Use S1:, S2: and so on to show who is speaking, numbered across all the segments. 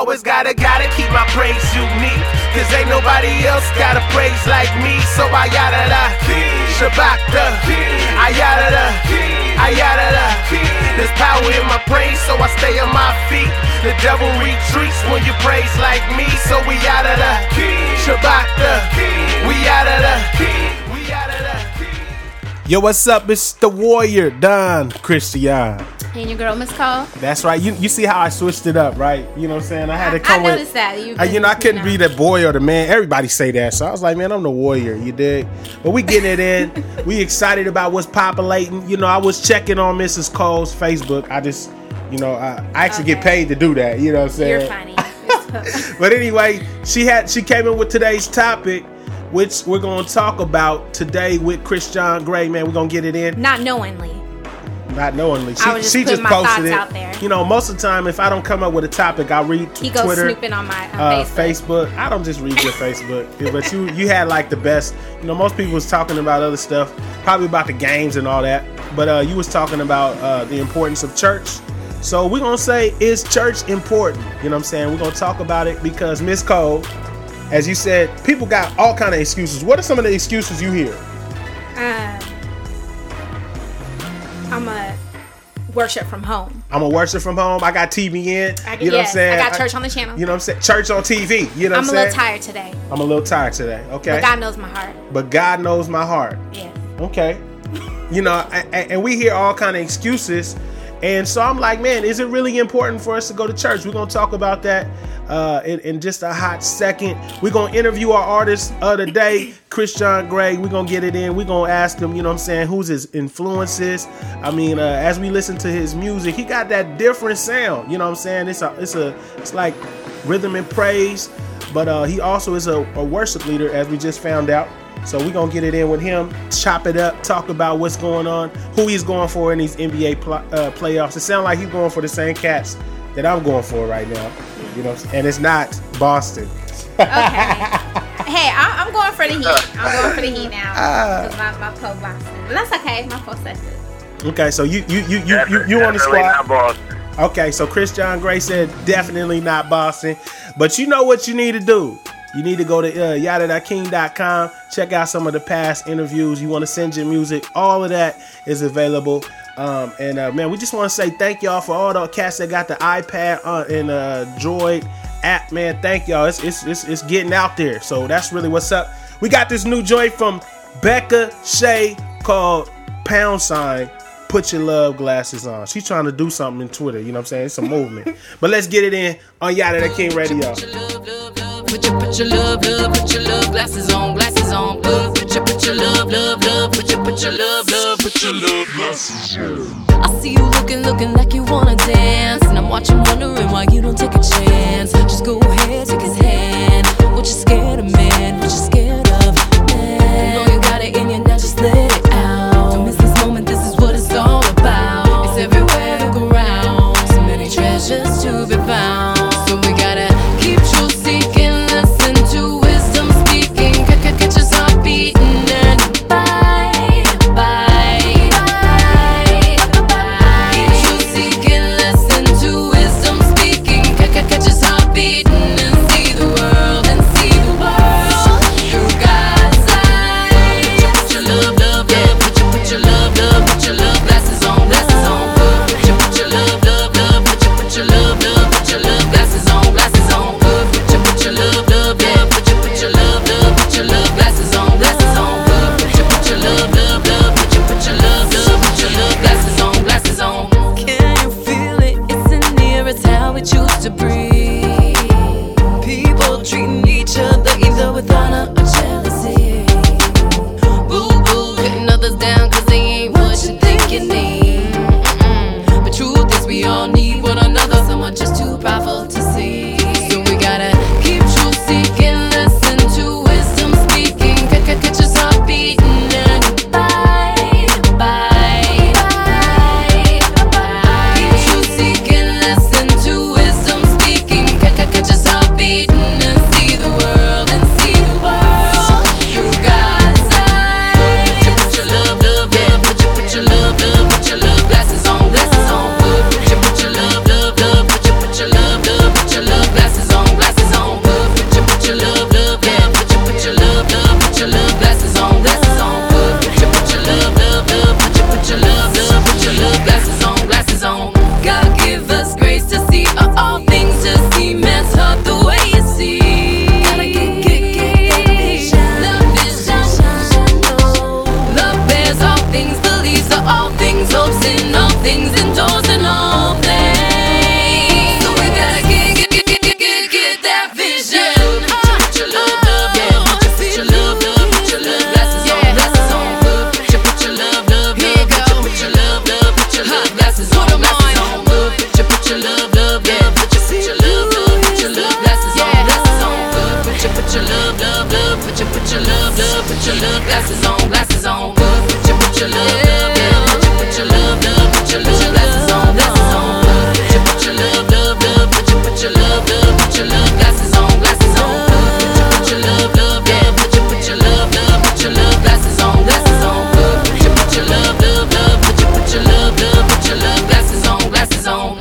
S1: always gotta keep my praise unique. Cause ain't nobody else got a praise like me. So I yada da, Shabbat da, I yada da, I yada da. There's power in my praise, so I stay on my feet. The devil retreats when you praise like me. So we yada da, Shabbat da, we yada da, we yada da.
S2: Yo, what's up? It's the Warrior, Don Christian.
S3: And your girl, Miss Cole.
S2: That's right. You see how I switched it up, right? You know what I'm saying? I had to come
S3: I noticed that.
S2: I couldn't be the boy or the man. Everybody say that. So I was like, man, I'm the warrior. You dig? But we getting it in. We excited about what's populating. You know, I was checking on Mrs. Cole's Facebook. I just, you know, I actually get paid to do that. You know what I'm saying?
S3: You're funny.
S2: But anyway, she came in with today's topic, which we're going to talk about today with Christian Gray. Man, we're going to get it in.
S3: Not knowingly.
S2: She just posted it out there. You know, most of the time, if I don't come up with a topic, I read
S3: He goes
S2: Twitter,
S3: snooping on my
S2: Facebook. I don't just read your Facebook, but you had like the best. You know, most people was talking about other stuff, probably about the games and all that. But you was talking about the importance of church. So we're gonna say, is church important? You know what I'm saying? We're gonna talk about it because Miss Cole, as you said, people got all kind of excuses. What are some of the excuses you hear?
S3: I'm a worship from home.
S2: I got TBN. You know what I'm saying?
S3: I got church on the channel.
S2: You know what I'm saying? Church on TV. You know what I'm saying?
S3: I'm a little tired today.
S2: I'm a little tired today. Okay.
S3: But God knows my heart.
S2: Yeah. Okay. You know, and we hear all kind of excuses. And so I'm like, man, is it really important for us to go to church? We're going to talk about that in just a hot second. We're going to interview our artist of the day, Christian Gray. We're going to get it in. We're going to ask him, you know what I'm saying, who's his influences. I mean, as we listen to his music, he got that different sound. You know what I'm saying? It's like rhythm and praise. But he also is a worship leader, as we just found out. So we're going to get it in with him, chop it up, talk about what's going on, who he's going for in these NBA playoffs. It sounds like he's going for the same cats that I'm going for right now, you know, and it's not Boston.
S3: Okay. Hey, I'm going for the Heat. I'm going for the Heat now. Because my pro Boston. And that's okay. My pro says it.
S2: Okay, so you on the squad. Okay, so Christian Gray said definitely not Boston. But you know what you need to do. You need to go to yada.king.com, check out some of the past interviews. You want to send your music, all of that is available. Man, we just want to say thank y'all for all the cats that got the iPad and Droid app. Man, thank y'all. It's getting out there. So that's really what's up. We got this new joint from Becca Shea called #, Put Your Love Glasses On. She's trying to do something in Twitter. You know what I'm saying? It's a movement. But let's get it in on Yada That King Radio.
S4: Put your love glasses on, put your love, put your love glasses on. I see you looking like you wanna dance, and I'm watching wondering why you don't take a chance. Just go ahead, take his hand. What you scared of, man? What you scared of, man? You know you got it in you, now just let it out. Don't miss this moment, this is what it's all about. It's everywhere, look around. So many treasures to be found. So we gotta keep truth seeking. Listen to wisdom speaking. Catch us heart beating and bye. Keep truth seeking. Listen to wisdom speaking. Catch us heart beating and see the world through God's eyes. Put your love, put your love glasses on, Put your love, put your love glasses on, Put your love, put your love glasses on, Put your love, glasses on. Can you feel it? It's in the air, it's how we choose to breathe. People treating each other either with honor or jealousy. Boo-boo, putting others down cause they ain't what you think you need. But truth is we all need one another. Someone just too powerful to see. So we gotta keep truth seeking. Listen to wisdom speaking. Catch us heart beating and bye. Keep truth seeking. Listen to wisdom speaking. Catch us heart beating and see the world. put your love glasses on, glasses on. Put your love, love, love. Put your love, love, put your love glasses on, glasses on. Put your love, love, love. Put your love, love, put your love glasses on, glasses on. Put your love, love, love. Put your love, love. Put your love glasses on, glasses on. Put your love, love, love. Put your love, love. Put your love glasses on, glasses on.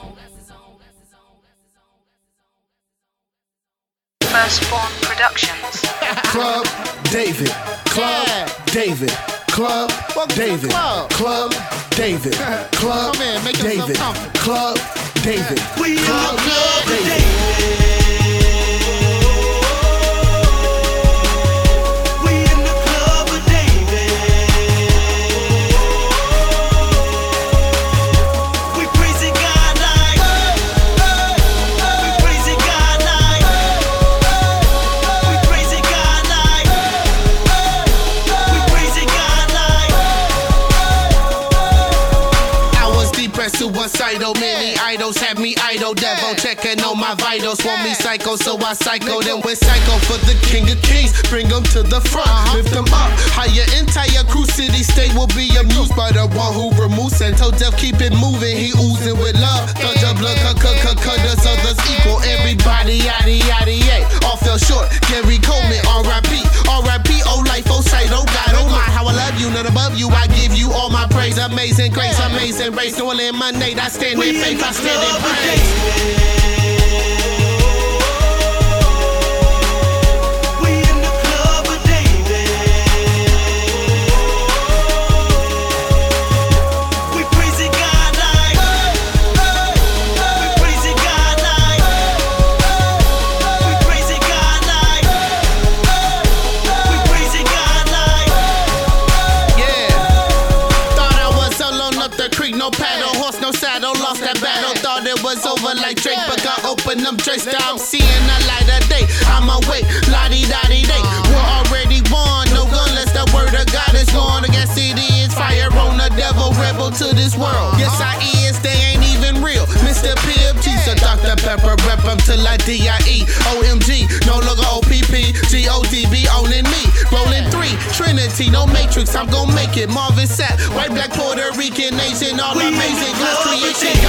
S5: Firstborn Productions.
S1: Club David, Club David, Club David, Club David, Club David, Club David, Club David. Suicidal, many idols have me idle. Devil checking on my vitals, want me psycho, so I psycho. Then we're psycho for the king of kings. Bring them to the front, lift them up. Higher entire crew, city state will be amused by the one who removes Santo Death. Keep it moving, he oozing with love. Touch your blood, does others equal. Everybody, yaddy, yaddy, yay. All fell short. Gary Coleman, R.I.P. R.I.P. Oh life, oh sight, oh God, oh my. How I love you, none above you. I give you all my praise. Amazing grace, amazing race. No one in my name. I stand in faith, I stand in praise. No paddle, horse, no saddle, lost that battle. Thought it was over like Drake, but God opened them drakes. Now I'm seeing the light of day. I'm awake, la-di-da-di-day. War already won, no gun unless the word of God is gone. Against it is fire on the devil, rebel to this world. Yes, I is, they ain't even real. Mr. PFG, so Dr. Pepper, rep them till I D-I-E. OMG, no longer OPP, G-O-D-B, owning me. Rolling 3, Trinity, no matrix, I'm gon' make it. Marvin Sapp, white, black, Puerto Rican nation, all amazing, God's creation.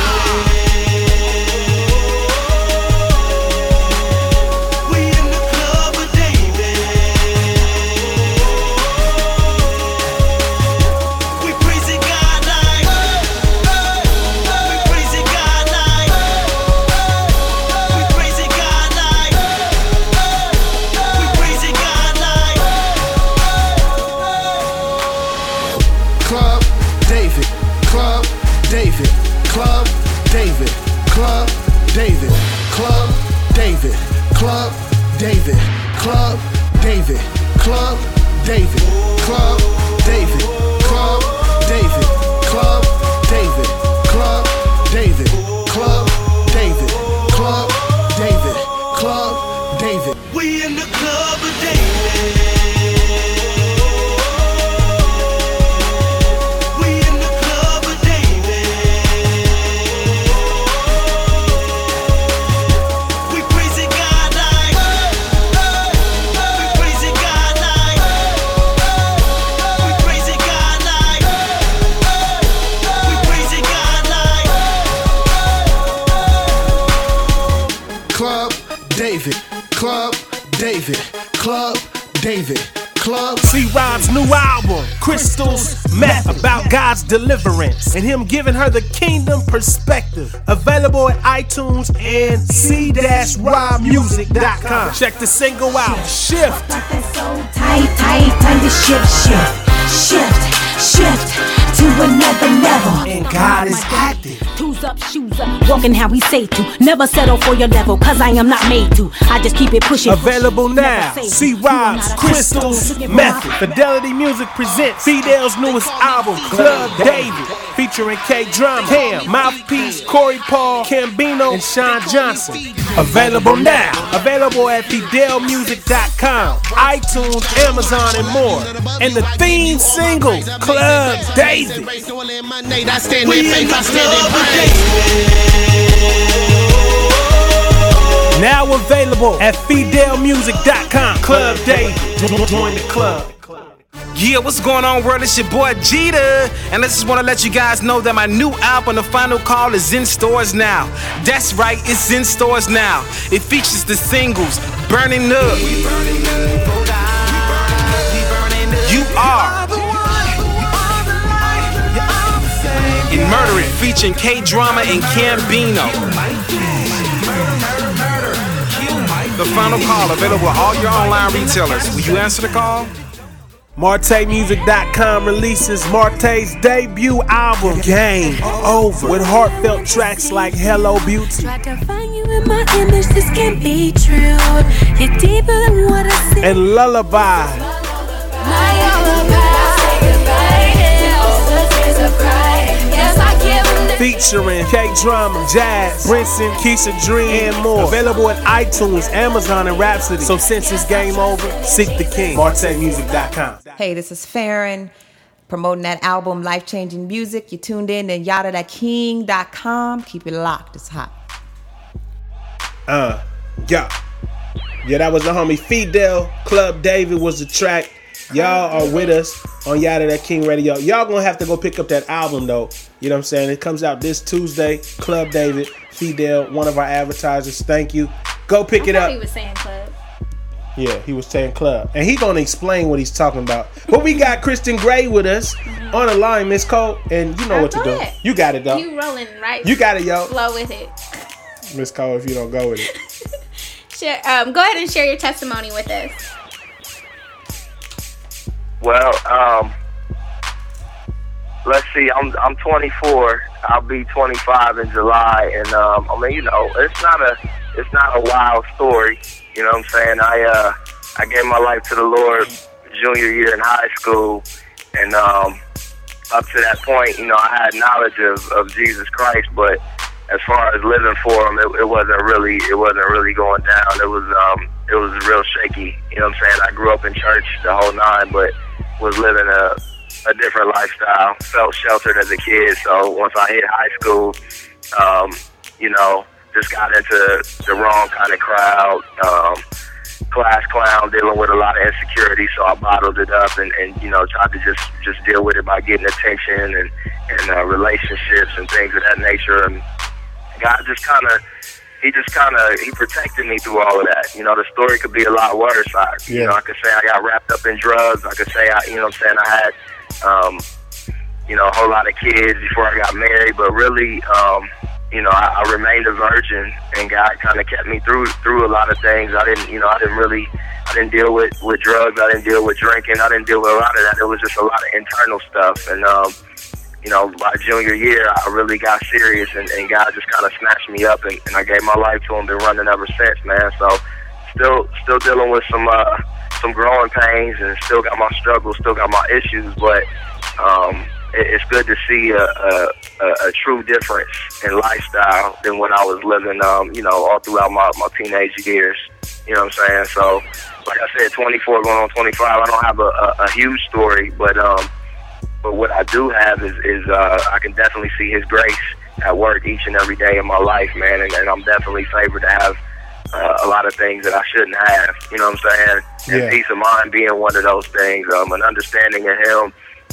S2: C-Rob's new album, Crystals Meth, about God's deliverance and him giving her the kingdom perspective. Available at iTunes and c-robmusic.com. Check the single out, Shift.
S6: Time to shift to another level.
S2: And God is active.
S6: Two's up, shoes up, walking how we say to. Never settle for your level, cause I am not made to. I just keep it pushing.
S2: Available now. C-Rob's Crystals Method. Fidelity Music presents Fidel's newest album, Club David, featuring K-Drum, Cam, Mouthpiece, Corey Paul, Cambino, and Sean Johnson. Available now. Available at fidelmusic.com, iTunes, Amazon, and more. And the theme single, Club David.
S1: Now available at fidelmusic.com. Club David. Join the club.
S7: Yeah, what's going on, world? It's your boy Jeter, and I just want to let you guys know that my new album, The Final Call, is in stores now. That's right, it's in stores now. It features the singles Burning Up, You Are, and Murder It, featuring K-Drama and Cambino. The Final Call, available at all your online retailers. Will you answer the call?
S2: MarteMusic.com releases Marte's debut album, Game Over, with heartfelt tracks like Hello Beauty.
S6: Tried to find you in my image, this can't be true. You're deeper than what I see.
S2: And Lullaby. Featuring K-Drama, Jazz, Brinson, Keisha Dream, and more. Available at iTunes, Amazon, and Rhapsody. So since it's game over, seek the king. MarteMusic.com.
S8: Hey, this is Farron, promoting that album, Life Changing Music. You tuned in to YadaThaKing.com. Keep it locked, it's hot.
S2: Yeah, that was the homie Fidel. Club David was the track. Y'all are with us on Yada That King Radio. Y'all gonna have to go pick up that album though. You know what I'm saying? It comes out this Tuesday. Club David, Fidel, one of our advertisers. Thank you. Go pick it up.
S3: He was saying club.
S2: Yeah, he was saying club. And he gonna explain what he's talking about. But we got Kristen Gray with us on the line, Miss Cole. And you know what to do.
S3: Ahead.
S2: You got it though.
S3: You rolling right.
S2: You got it, yo.
S3: Flow with it.
S2: Miss Cole, if you don't go with it.
S3: Share, go ahead and share your testimony with us.
S9: Well, let's see. I'm 24. I'll be 25 in July, and I mean, you know, it's not a wild story. You know what I'm saying? I gave my life to the Lord junior year in high school, and up to that point, you know, I had knowledge of Jesus Christ, but as far as living for Him, it wasn't really going down. It was real shaky. You know what I'm saying? I grew up in church the whole nine, but was living a different lifestyle. Felt sheltered as a kid, so once I hit high school, you know, just got into the wrong kind of crowd, class clown, dealing with a lot of insecurity, so I bottled it up and you know, tried to just deal with it by getting attention and relationships and things of that nature. And God he protected me through all of that. You know, the story could be a lot worse. You know, I could say I got wrapped up in drugs. I could say you know what I'm saying, I had, you know, a whole lot of kids before I got married, but really, you know, I remained a virgin, and God kind of kept me through a lot of things. I didn't deal with drugs. I didn't deal with drinking. I didn't deal with a lot of that. It was just a lot of internal stuff. And, you know, by junior year, I really got serious, and God just kind of snatched me up, and I gave my life to Him. Been running ever since, man. So still dealing with some growing pains, and still got my struggles, still got my issues, but it's good to see a true difference in lifestyle than when I was living, you know, all throughout my teenage years. You know what I'm saying? So, like I said, 24 going on 25. I don't have a huge story, but what I do have is I can definitely see His grace at work each and every day in my life, man, and I'm definitely favored to have a lot of things that I shouldn't have. You know what I'm saying?
S2: Yeah.
S9: And peace of mind being one of those things. An understanding of Him.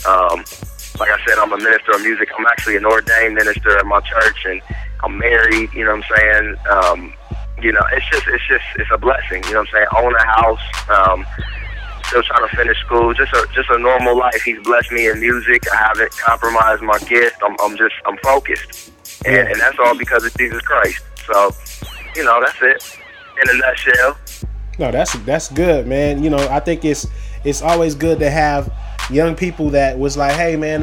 S9: Like I said, I'm a minister of music. I'm actually an ordained minister at my church, and I'm married. You know what I'm saying? You know, it's a blessing. You know what I'm saying? Own a house. Still trying to finish school. Just a normal life. He's blessed me in music. I haven't compromised my gift. I'm focused, and that's all because of Jesus Christ. So, you know, that's it in a nutshell.
S2: No, that's good, man. You know, I think it's always good to have young people that was like, hey, man,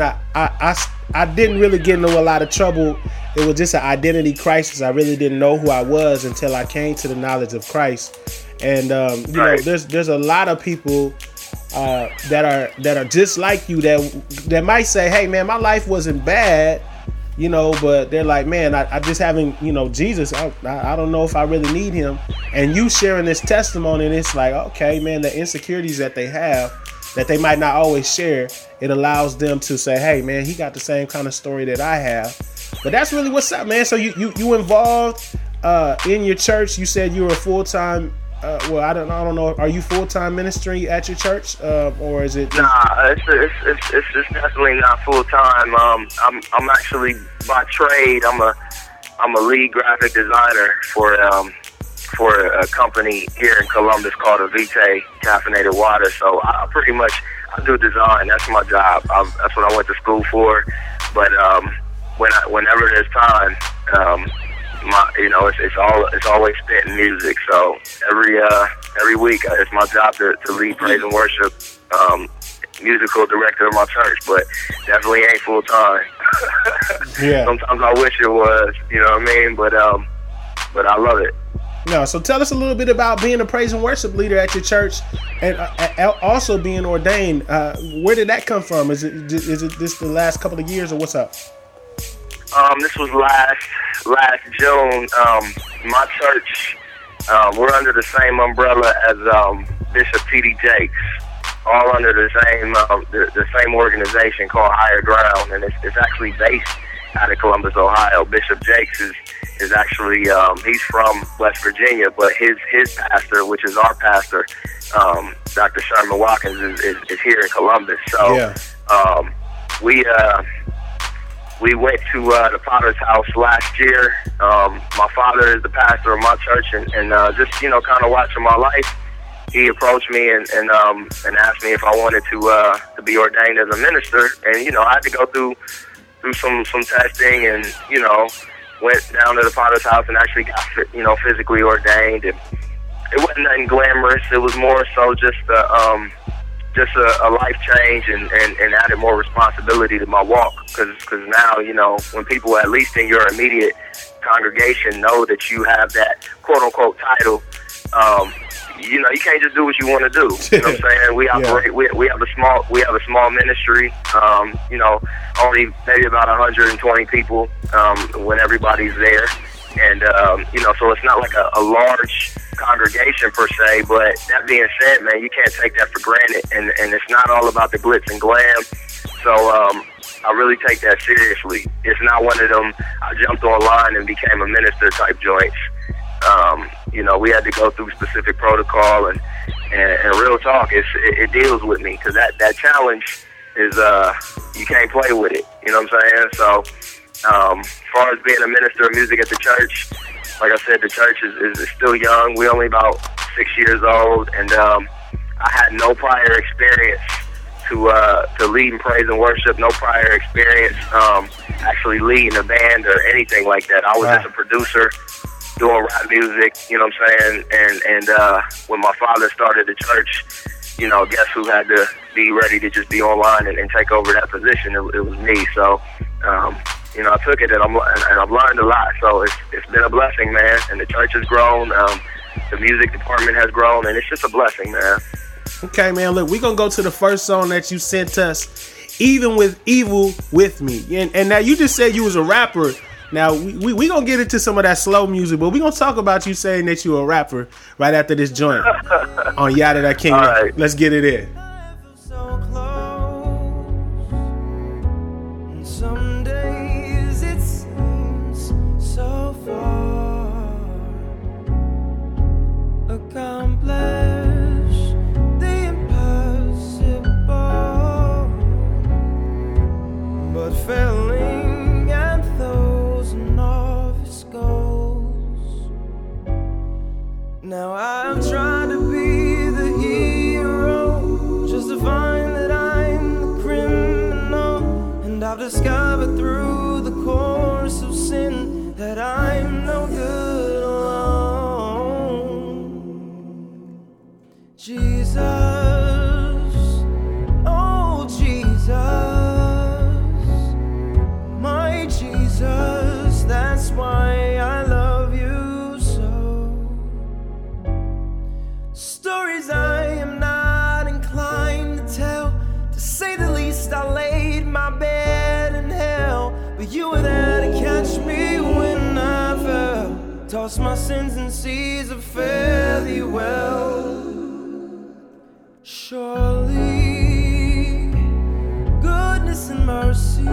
S2: I didn't really get into a lot of trouble. It was just an identity crisis. I really didn't know who I was until I came to the knowledge of Christ. And you know, there's a lot of people that are just like you that might say, hey, man, my life wasn't bad, you know, but they're like, man, I just haven't, you know, Jesus, I don't know if I really need Him. And you sharing this testimony, and it's like, okay, man, the insecurities that they have that they might not always share, it allows them to say, hey, man, he got the same kind of story that I have. But that's really what's up, man. So you involved in your church. You said you were a full-time well, I don't know. Are you full-time ministry at your church, or is it?
S9: Nah, It's definitely not full time. I'm actually by trade. I'm a lead graphic designer for a company here in Columbus called Avite Caffeinated Water. So I do design. That's my job. That's what I went to school for. But whenever there's time, it's always spent in music. So every week it's my job to lead praise and worship, musical director of my church. But definitely ain't full time.
S2: Yeah.
S9: Sometimes I wish it was. You know what I mean? But I love it.
S2: No, so tell us a little bit about being a praise and worship leader at your church, and also being ordained. Where did that come from? Is it this the last couple of years, or what's up?
S9: This was last June. My church, we're under the same umbrella as Bishop T.D. Jakes, all under the same organization called Higher Ground, and it's actually based out of Columbus, Ohio. Bishop Jakes is actually he's from West Virginia, but his pastor, which is our pastor, Dr. Sherman Watkins, is here in Columbus. So yeah. We went to the Potter's House last year. My father is the pastor of my church, and just kind of watching my life, he approached me and asked me if I wanted to be ordained as a minister, and I had to go through some testing, and went down to the Potter's House and actually got physically ordained. And it wasn't nothing glamorous. It was more so just a life change and added more responsibility to my walk. Because now, when people, at least in your immediate congregation, know that you have that quote unquote title, you can't just do what you want to do. You know what I'm saying? We operate. We have a small ministry. Only maybe about 120 people when everybody's there, and so it's not like a large congregation per se. But that being said, man, you can't take that for granted, and it's not all about the glitz and glam. So I really take that seriously. It's not one of them I jumped online and became a minister type joints. We had to go through specific protocol, and real talk, it deals with me, because that challenge is you can't play with it. You know what I'm saying? So as far as being a minister of music at the church, like I said, the church is still young. We're only about 6 years old, and I had no prior experience to lead in praise and worship, no prior experience actually leading a band or anything like that. I was just a producer doing rap music, you know what I'm saying? And when my father started the church, guess who had to be ready to just be online and take over that position? It was me. So, I took it, and I've learned a lot. So it's been a blessing, man. And the church has grown. The music department has grown, and it's just a blessing, man.
S2: Okay, man. Look, we're gonna go to the first song that you sent us, "Even with Evil with Me." And now you just said you was a rapper. Now, we going to get into some of that slow music, but we're going to talk about you saying that you're a rapper right after this joint on Yada Da King. Right. Let's get it in.
S10: Some days it seems so far. Accomplish the impossible, but failing at those novice goals. Now I'm trying to be the hero, just to find that I'm the criminal. And I've discovered through the course of sin that I'm no good alone. Jesus, oh Jesus, my Jesus, that's why I love you so. Stories I am not inclined to tell, to say the least. I laid my bed in hell, but you were there to catch me when I fell. Tossed my sins in seas of fare thee well. Surely goodness and mercy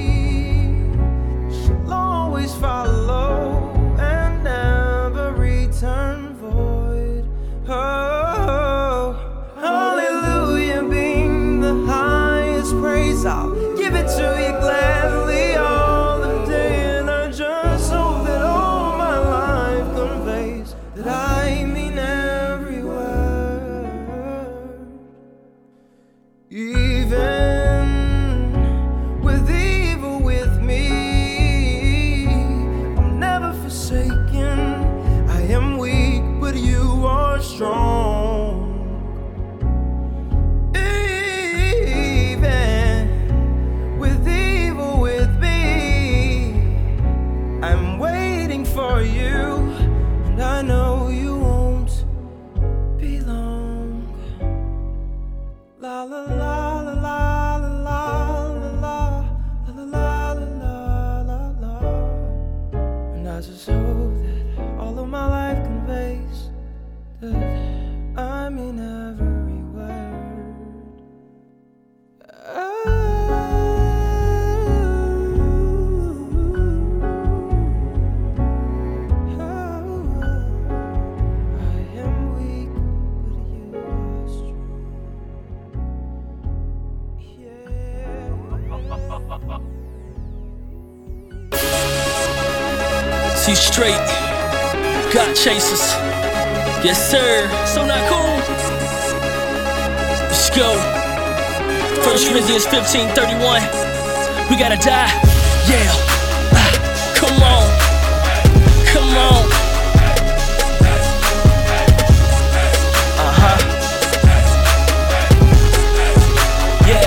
S10: shall always follow and never return void. Oh, hallelujah, being the high but you are strong. Even with evil with me, I'm waiting for you, and I know you won't be long. La la la la la la la la la la la la. And I just hope that all of my life conveys that I mean every word.
S11: See straight, got chasers. Yes sir, so not cool. Let's go. 1 Corinthians 15:31. We gotta die. Yeah. Come on. Come on. Yeah.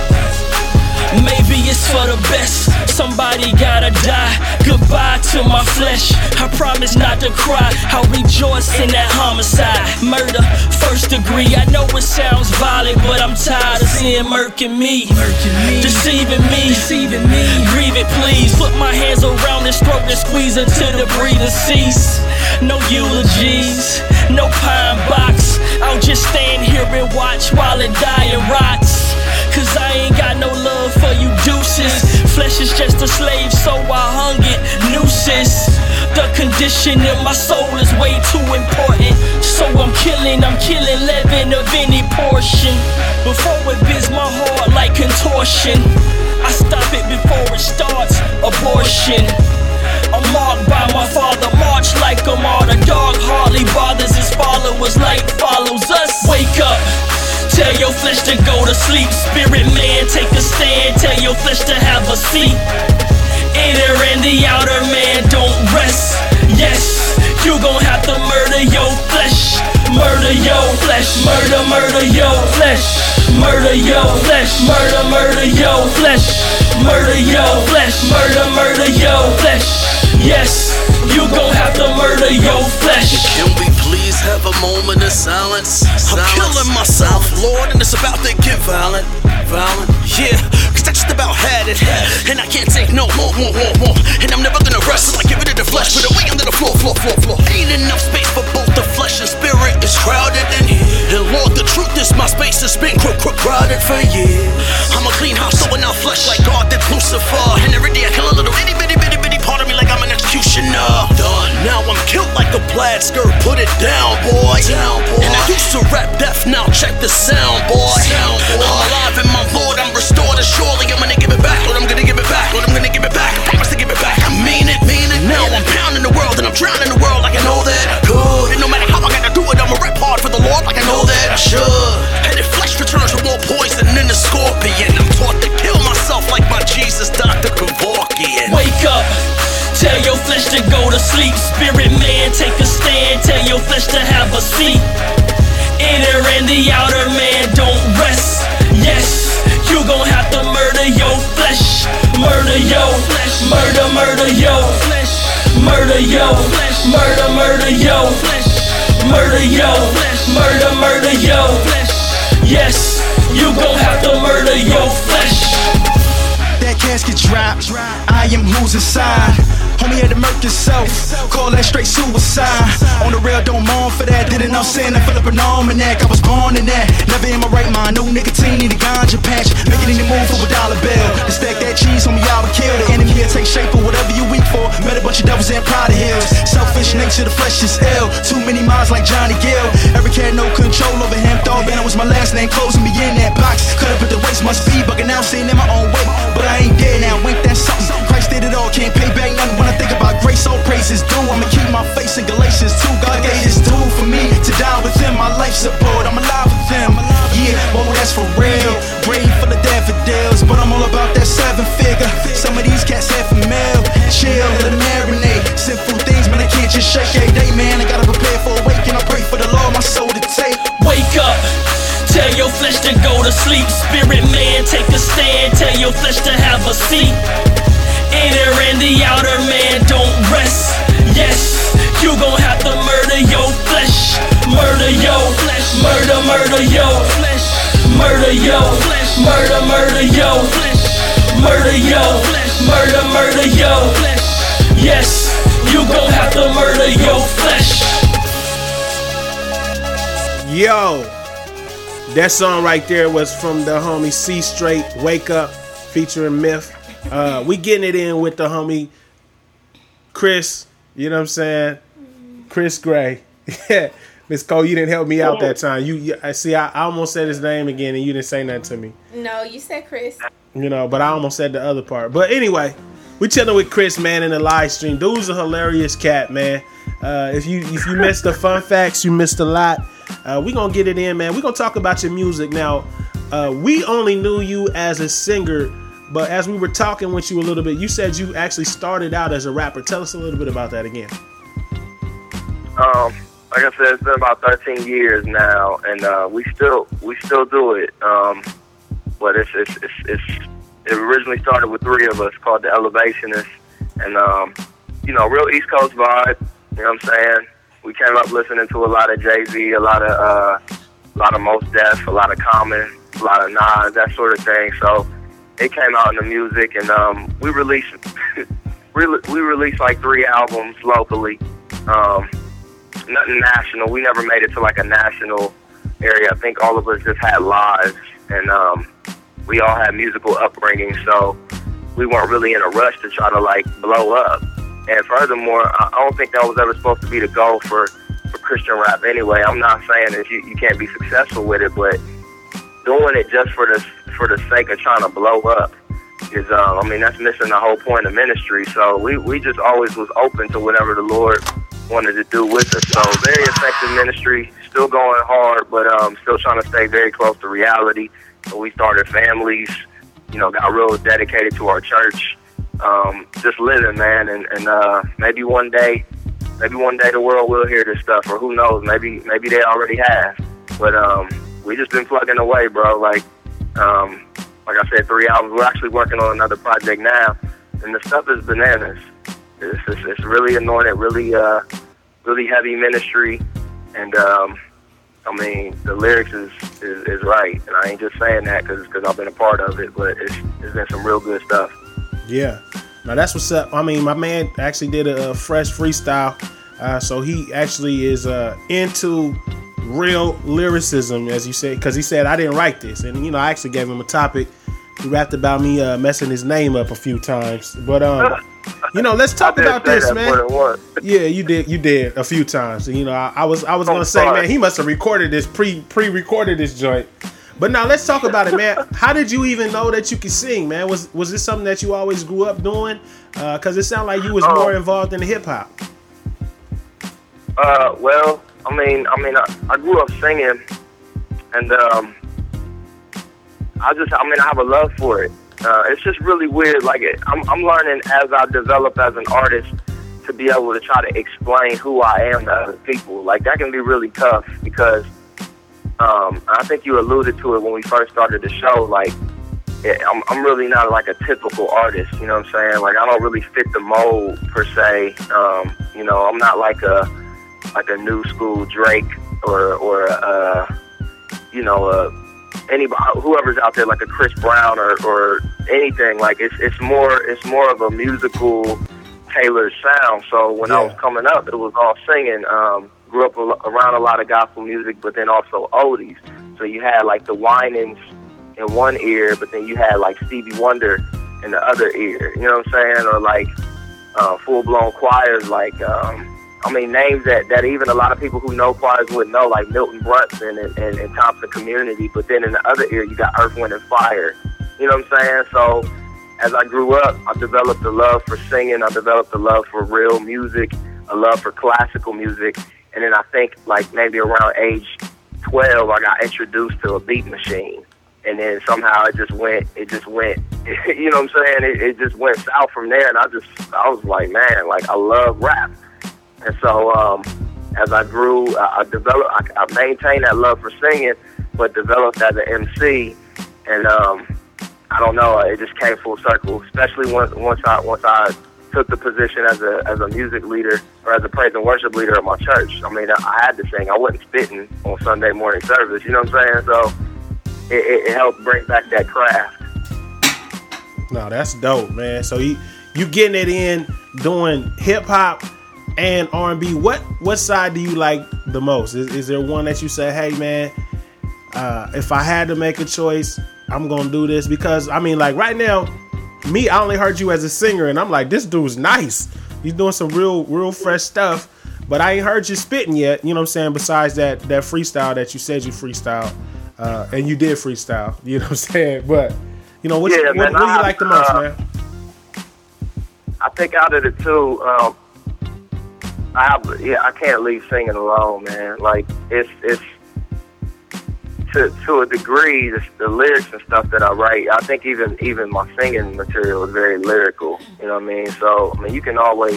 S11: Maybe it's for the best. Somebody gotta die. Goodbye to my flesh. I promise not to cry. I'll rejoice in that homicide. Murder, first degree. I know it sounds violent, but I'm tired of seeing murking me. Deceiving me. Grieve it, please. Put my hands around his throat and squeeze until the breathing cease. No eulogies, no pine box. I'll just stand here and watch while it die and rots. Cause I ain't got no love for you deuces. Flesh is just a slave, so I hung it, nooses. The condition in my soul is way too important. So I'm killing leaven of any portion. Before it bends my heart like contortion, I stop it before it starts, abortion. I'm marked by my father, march like a martyr. Dog hardly bothers his followers like follows us. Wake up. Tell your flesh to go to sleep. Spirit man, take a stand. Tell your flesh to have a seat. Inner and the outer man don't rest. Yes, you gon' have to murder your flesh. Murder your flesh. Murder your flesh. Murder your flesh. Murder your flesh. Murder your flesh. Murder your flesh. Yes, you gon' have to murder your flesh.
S12: Can we please have a moment of silence? I'm killing myself, Lord, and it's about to get violent. Yeah, cause I just about had it, and I can't take no more. And I'm never gonna rest till I give it to the flesh. Put it way under the floor. Ain't enough space for both the flesh and spirit. It's crowded in here. And Lord, the truth is my space has been crowded for years. I'm a clean house, throwing out flesh like God did Lucifer. And every day I kill a little itty bitty part of me like I'm an executioner. Done. Now I'm killed like a plaid skirt. Put it down, boy. And I used to rap death, now check the sound, boy. I'm alive in my Lord, I'm restored, and surely I'm gonna give it back. Lord, I'm gonna give it back. Lord, I'm gonna give it back. I promise to give it back. I mean it. Now I'm pounding the world and I'm drowning the world like I know that I could. And no matter how I gotta do it, I'ma rap hard for the Lord like I know that I should. And if flesh returns with more poison than a scorpion, I'm taught to kill myself like my Jesus, Dr. Kevorkian.
S11: Wake up. Tell your flesh to go to sleep. Spirit man, take a stand. Tell your flesh to have a seat. Inner and the outer man don't rest. Yes, you gon' have to murder your flesh. Murder your flesh. Murder your flesh. Murder your flesh. Murder your flesh. Murder your flesh. Murder your flesh. Yes, you gon' have to murder your flesh.
S13: That casket dropped, I am losing side. Homie had to murk himself, call that straight suicide. On the rail, don't mourn for that. Didn't know sin and fill up an almanac. I was born in that, never in my right mind. No nicotine, need a ganja patch. Making any move for a $1 bill. To stack that cheese, homie, I would kill. The enemy will take shape for whatever you weak for. Met a bunch of devils in Prada Hills. Selfish nature, the flesh is ill. Too many minds like Johnny Gill. Every cat no control over him. Thought Banner was my last name, closing me in that box. Cut up at the waist, must be bugging out, saying in my own way. But I ain't dead now, ain't that something? Christ did it all, can't pay back nothing. When I think about grace, all praises due. I'ma keep my face in Galatians 2. God gave his tool for me to die with him. My life support, I'm alive with him. Yeah, oh that's for real. Grave full of daffodils, but I'm all about that 7-figure. Some of these cats have a mail. Chill, let them marinate. Sinful things, man, I can't just shake every day, man. I gotta prepare for awakening.
S11: sleep. Spirit man, take a stand, tell your flesh to have a seat. Inner and the outer man don't rest. Yes, you gon' have to murder your flesh. Murder your flesh. Murder your flesh. Murder your flesh. Murder your flesh. Murder your flesh. Murder your flesh. Yes, you gon' have to murder your flesh.
S2: Yo, that song right there was from the homie C Straight, Wake Up, featuring Myth. We getting it in with the homie Chris, you know what I'm saying? Chris Gray. Miss Cole, you didn't help me out that time. I see, I almost said his name again and you didn't say nothing to me.
S3: No, you said Chris.
S2: You know, but I almost said the other part. But anyway, we chilling with Chris, man, in the live stream. Dude's a hilarious cat, man. If you missed the fun facts, you missed a lot. We gonna get it in, man. We gonna talk about your music now. We only knew you as a singer, but as we were talking with you a little bit, you said you actually started out as a rapper. Tell us a little bit about that again.
S9: Like I said, it's been about 13 years now, and we still do it. But it originally started with three of us, called the Elevationists, and real East Coast vibe. You know what I'm saying? We came up listening to a lot of Jay-Z, a lot of Mos Def, a lot of Common, a lot of Nas, that sort of thing. So it came out in the music, and we released like 3 albums locally. Nothing national. We never made it to like a national area. I think all of us just had lives, and we all had musical upbringing, so we weren't really in a rush to try to like blow up. And furthermore, I don't think that was ever supposed to be the goal for Christian rap anyway. I'm not saying that you can't be successful with it, but doing it just for the sake of trying to blow up is, that's missing the whole point of ministry. So we just always was open to whatever the Lord wanted to do with us. So very effective ministry, still going hard, but still trying to stay very close to reality. So we started families, got real dedicated to our church, just living, man, and maybe one day the world will hear this stuff, or who knows, maybe they already have. But we just been plugging away, bro. Like I said, 3 albums. We're actually working on another project now, and the stuff is bananas. It's really anointed, really heavy ministry, and the lyrics is right, and I ain't just saying that because I've been a part of it, but it's been some real good stuff. Yeah,
S2: now that's what's up. My man actually did a fresh freestyle, so he actually is into real lyricism, as you said, because he said I didn't write this, and I actually gave him a topic. He rapped about me messing his name up a few times, but let's talk about this, man. Yeah, you did a few times. I was gonna say, man, he must have recorded this pre-recorded this joint. But now let's talk about it, man. How did you even know that you could sing, man? Was this something that you always grew up doing? Because it sounded like you was more involved in the hip hop.
S9: Well, I grew up singing, and I have a love for it. It's just really weird. Like I'm learning as I develop as an artist to be able to try to explain who I am to other people. Like that can be really tough because I think you alluded to it when we first started the show. Like I'm really not like a typical artist. You know what I'm saying? Like I don't really fit the mold per se. I'm not like a new school Drake or anybody, whoever's out there, like a Chris Brown or anything. Like it's more of a musical tailored sound. So when I was coming up, it was all singing. Grew up around a lot of gospel music, but then also oldies. So you had like the Winans in one ear, but then you had like Stevie Wonder in the other ear. You know what I'm saying? Or like full blown choirs, like names that even a lot of people who know choirs wouldn't know, like Milton Brunson and Thompson Community. But then in the other ear, you got Earth, Wind, and Fire. You know what I'm saying? So as I grew up, I developed a love for singing. I developed a love for real music, a love for classical music. And then I think like maybe around age 12, I got introduced to a beat machine. And then somehow it just went, you know what I'm saying? It just went south from there. And I was like, man, like I love rap. And so as I grew, I maintained that love for singing, but developed as an MC. and I don't know, it just came full circle. Especially once I took the position as a music leader or as a praise and worship leader at my church. I mean, I had to sing. I wasn't spitting on Sunday morning service. You know what I'm saying? So it helped bring back that craft.
S2: No, that's dope, man. So you getting it in, doing hip hop and R&B. What side do you like the most? Is there one that you say, hey man, if I had to make a choice, I'm gonna do this? Because I mean, like right now, I only heard you as a singer, and I'm like, this dude's nice. He's doing some real fresh stuff, but I ain't heard you spitting yet. You know what I'm saying? Besides that freestyle that you said you freestyle, and you did freestyle. You know what I'm saying? But you know, what do you like the most, man?
S9: I think out of the two, I can't leave singing alone, man. Like it's to a degree, the lyrics and stuff that I write. I think even my singing material is very lyrical. You know what I mean? So I mean, you can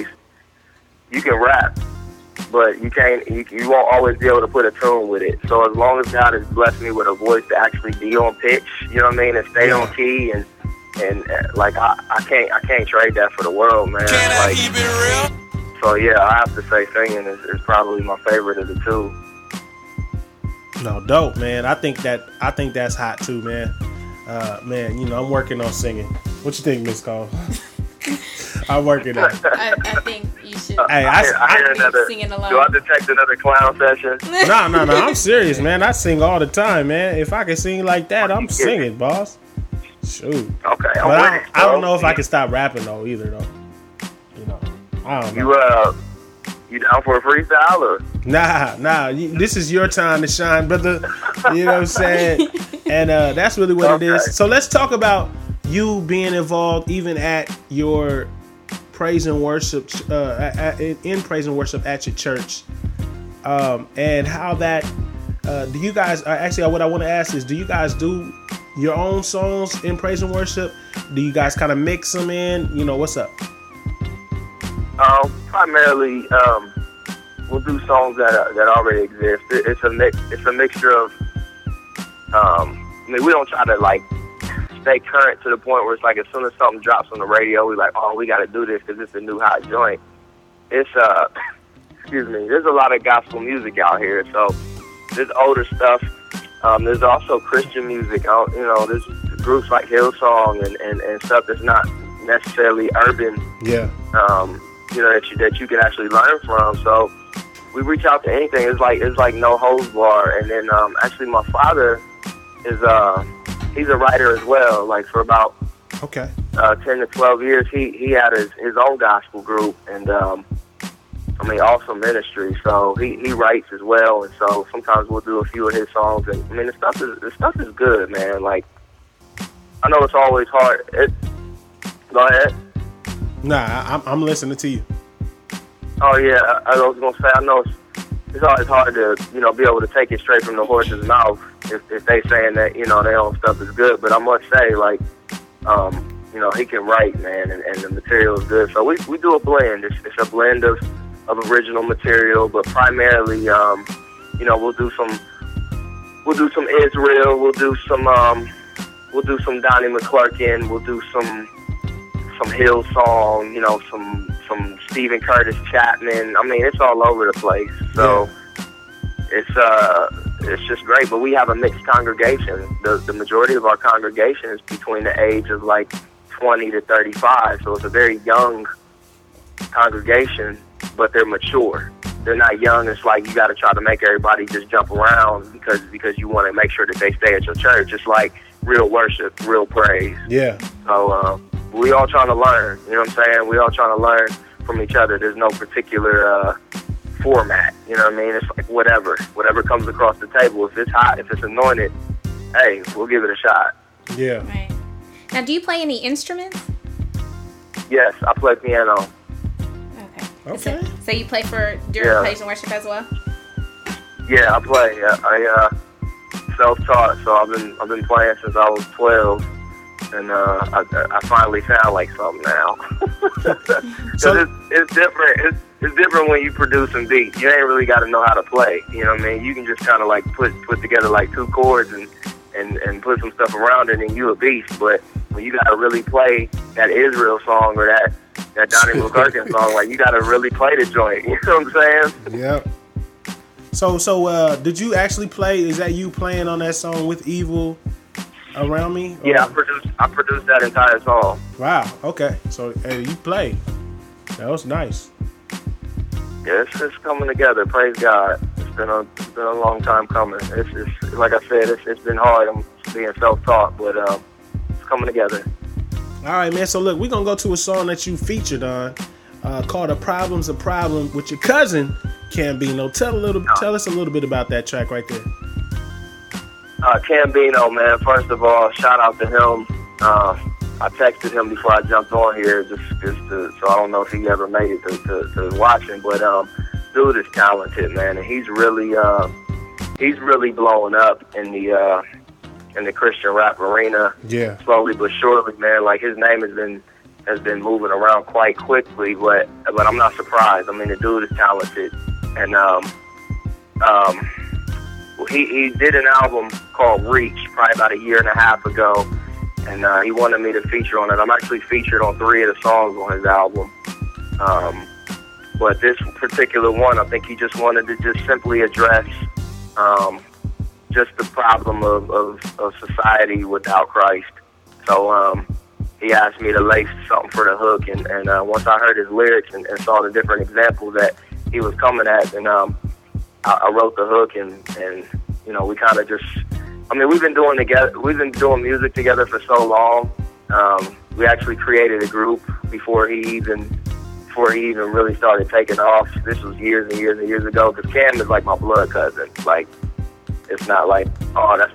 S9: rap, but you won't always be able to put a tune with it. So as long as God has blessed me with a voice to actually be on pitch, you know what I mean, and stay on key, and like I can't trade that for the world, man. Can I keep it real? So yeah, I have to say singing is probably my favorite of the two.
S2: No, dope, man. I think that's hot too, man. Man, you know, I'm working on singing. What you think, Miss Cole? I'm working on it.
S3: I think you should.
S2: Hey,
S9: I hear another.
S3: Singing alone.
S9: Do I detect another clown session?
S2: No. I'm serious, man. I sing all the time, man. If I can sing like that, I'm singing, boss. Shoot.
S9: Okay,
S2: I don't know if I can stop rapping though, either though. You know, I don't know.
S9: You down for a freestyle or?
S2: Nah. This is your time to shine, brother. You know what I'm saying? And that's really what it is. So let's talk about you being involved even at your praise and worship, in praise and worship at your church, and how that. Do you guys actually? What I want to ask is, do you guys do your own songs in praise and worship? Do you guys kind of mix them in? You know, what's up?
S9: Primarily, we'll do songs that already exist. It's a mixture of. I mean, we don't try to like stay current to the point where it's like as soon as something drops on the radio, we like, oh, we got to do this because it's a new hot joint. It's excuse me. There's a lot of gospel music out here, so there's older stuff. There's also Christian music. You know, there's groups like Hillsong and stuff that's not necessarily urban.
S2: Yeah.
S9: You know, that you can actually learn from. So we reach out to anything. It's like no holds bar. And then actually my father is he's a writer as well. Like for about 10 to 12 years, he had his own gospel group, and I mean, awesome ministry. So he writes as well, and so sometimes we'll do a few of his songs. And I mean, the stuff is good, man. Like I know it's always hard. Go ahead.
S2: Nah, I'm listening to you.
S9: Oh yeah, I was gonna say, I know it's always hard to, you know, be able to take it straight from the horse's mouth if they saying that, you know, their own stuff is good. But I must say, like, you know, he can write, man, and the material is good. So we do a blend. It's a blend of original material, but primarily, you know, we'll do some Israel, we'll do some Donnie McClurkin, we'll do some Hillsong, you know, some Stephen Curtis Chapman. I mean, it's all over the place. So it's just great. But we have a mixed congregation. The majority of our congregation is between the age of like 20 to 35. So it's a very young congregation, but they're mature. They're not young. It's like you got to try to make everybody just jump around because you want to make sure that they stay at your church. It's like real worship, real praise.
S2: Yeah.
S9: So we all trying to learn. You know what I'm saying? We all trying to learn from each other. There's no particular format. You know what I mean? It's like whatever comes across the table. If it's hot, if it's anointed, hey, we'll give it a shot.
S2: Yeah.
S3: Right. Now, do you play any instruments?
S9: Yes, I play piano.
S2: Okay.
S3: So you play during praise and worship as well?
S9: Yeah, I play. I self-taught, so I've been playing since I was 12, and I finally sound like something now. So it's different. It's different when you produce and beat. You ain't really got to know how to play. You know what I mean? You can just kind of like put together like two chords and and put some stuff around it, and you a beast. But when you gotta really play that Israel song or that Donnie McClurkin song, like you gotta really play the joint. You know what I'm saying?
S2: Yep. So did you actually play? Is that you playing on that song with Evil Around Me? Or?
S9: Yeah, I produced that entire song.
S2: Wow. Okay. So hey, you played. That was nice.
S9: Yeah, it's coming together. Praise God. It's been a long time coming. It's like I said, it's been hard. I'm being self-taught, but it's coming together.
S2: All right, man. So look, we're gonna go to a song that you featured on, called "A Problem's a Problem" with your cousin Cambino. Tell us a little bit about that track right there.
S9: Cambino, man. First of all, shout out to him. I texted him before I jumped on here, so I don't know if he ever made it to watching, but dude is talented, man, and he's really blowing up in the Christian rap arena.
S2: Yeah.
S9: Slowly but surely, man. Like his name has been moving around quite quickly, but I'm not surprised. I mean, the dude is talented, and he did an album called Reach probably about a year and a half ago. And he wanted me to feature on it. I'm actually featured on 3 of the songs on his album. But this particular one, I think he just wanted to just simply address just the problem of society without Christ. So he asked me to lace something for the hook. And once I heard his lyrics and saw the different examples that he was coming at, and I wrote the hook, and you know, we kind of just... I mean, we've been doing music together for so long. We actually created a group before he even really started taking off. This was years and years and years ago. Because Cam is like my blood cousin. Like, it's not like, oh, that's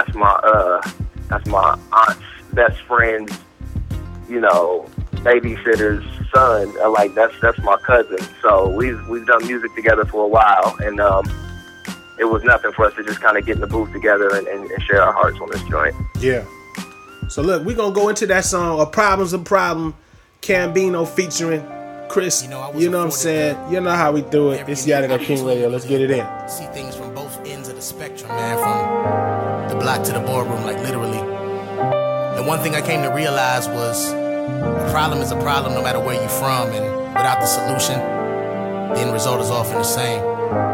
S9: my aunt's best friend's, you know, babysitter's son. Like that's my cousin. So we've done music together for a while, and it was nothing for us to just kind of get in the booth together and share our hearts on this joint.
S2: Yeah. So look, we're going to go into that song, "A Problem's a Problem," Cambino featuring Chris. You know what I'm saying? You know how we do it. It's Yada King Radio. Let's get it in.
S14: See things from both ends of the spectrum, man, from the block to the boardroom, like literally. And one thing I came to realize was a problem is a problem no matter where you're from, and without the solution, the end result is often the same.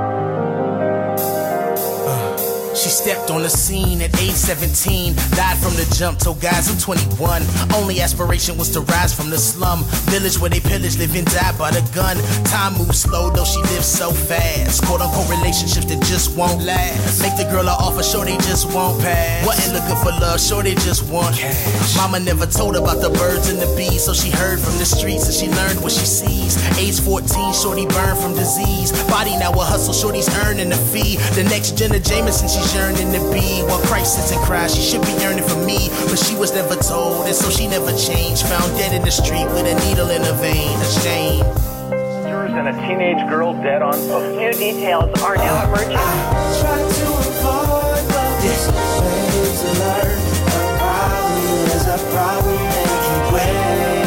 S14: She stepped on the scene at age 17, died from the jump, told guys I'm 21. Only aspiration was to rise from the slum village where they pillage, live and die by the gun. Time moves slow, though she lives so fast. Quote unquote relationships that just won't last. Make the girl an offer, sure they just won't pass. Wasn't looking for love, sure they just want cash. Mama never told about the birds and the bees, so she heard from the streets and she learned what she sees. Age 14, shorty burned from disease. Body now a hustle, shorty's earning a fee. The next Jenna Jameson, she's yearning to be. While Christ sits and cries, she should be yearning for me, but she was never told, and so she never changed. Found dead in the street with a needle in her vein. A shame.
S15: And a teenage girl dead on foot. New details are now emerging.
S10: Try to avoid, but this ways to learn. A problem is a problem anyway.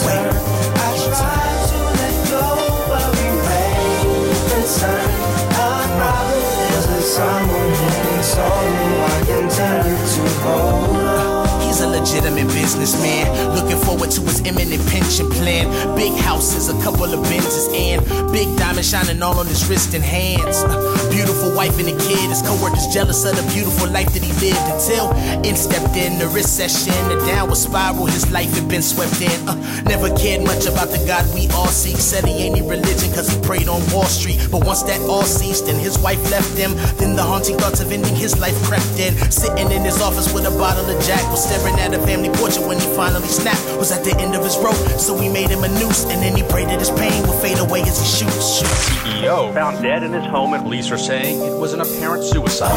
S10: I try to let go, but remain concerned. A problem is with someone who can solve me. I continue to hold on.
S14: He's a legitimate businessman, looking forward to his imminent pension plan. Big houses, a couple of Benzes, and big diamond shining all on his wrist and hands. Beautiful wife and a kid, his co-workers jealous of the beautiful life that he lived until in stepped in the recession. The downward spiral, his life had been swept in. Never cared much about the God we all seek. Said he ain't need religion cause he prayed on Wall Street. But once that all ceased and his wife left him, then the haunting thoughts of ending his life crept in. Sitting in his office with a bottle of Jack, was staring at a family portrait when he finally snapped. Was at the end of his rope, so we made him a noose, and then he prayed that his pain would fade away as he shoots.
S15: CEO found dead in his home, and police are saying it was an apparent suicide.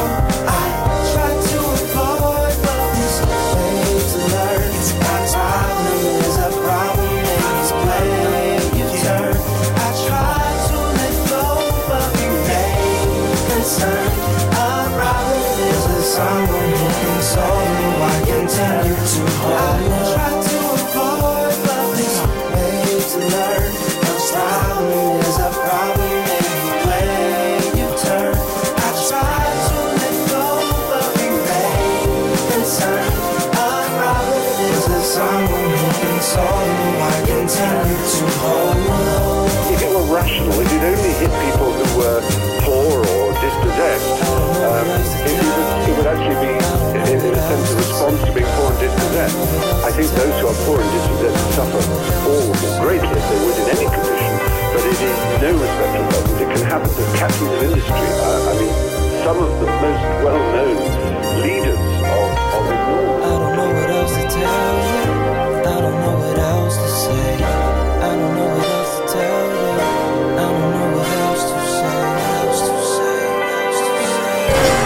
S10: I try to avoid, but this ways to learn. A problem is a problem anyway. You turn. I try to let go, but remain concerned. A problem is with someone who can solve me. I continue to hold on. I try to avoid, but this ways to learn. A problem is a problem anyway. You turn. I try to let go, but remain
S16: only hit people who were poor or dispossessed. It would actually be, in a sense, a response to being poor and dispossessed. I think those who are poor and dispossessed suffer all the more greatly if they would in any condition, but it is no respect of persons. It can happen to captains of industry. I mean, some of the most well-known leaders of the world.
S10: I don't know what else to tell you. I don't know what else to say. I don't know what else to tell you. I don't know what else to say. Else to say. Else to say.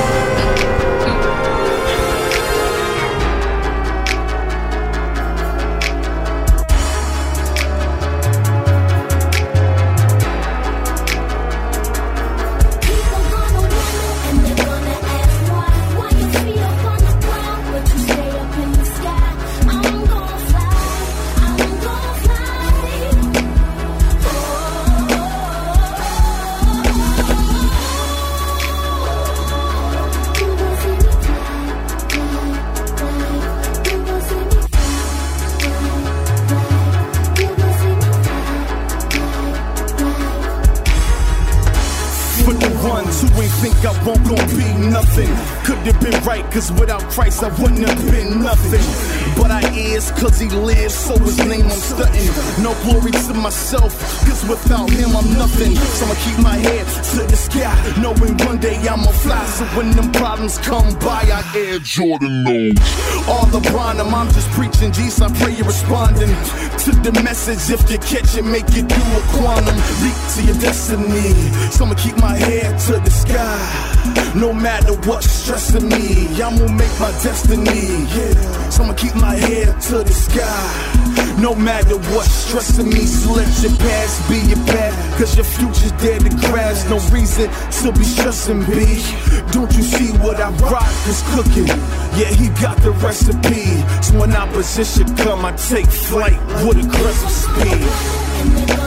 S13: I won't gon' be nothing. Could have been right, cause without Christ I wouldn't have been nothing. But I is, cause he lives, so his name I'm stunting. No glory to myself, cause without him I'm nothing. So I'ma keep my head to the sky, knowing one day I'ma fly. So when them problems come by, I Air Jordan knows. All the bottom, I'm just preaching Jesus, I pray you're responding to the message. If you catch it, make it do a quantum leap to your destiny. So I'ma keep my head to the sky, no matter what's stressing me. I'ma make my destiny, yeah. So I'ma keep my head to the sky, no matter what's stressing me. So let your past be your past, cause your future's dead to grass. No reason to be stressing, B. Don't you see what I rock is cooking? Yeah, he got the recipe. So when opposition come, I take flight with aggressive speed.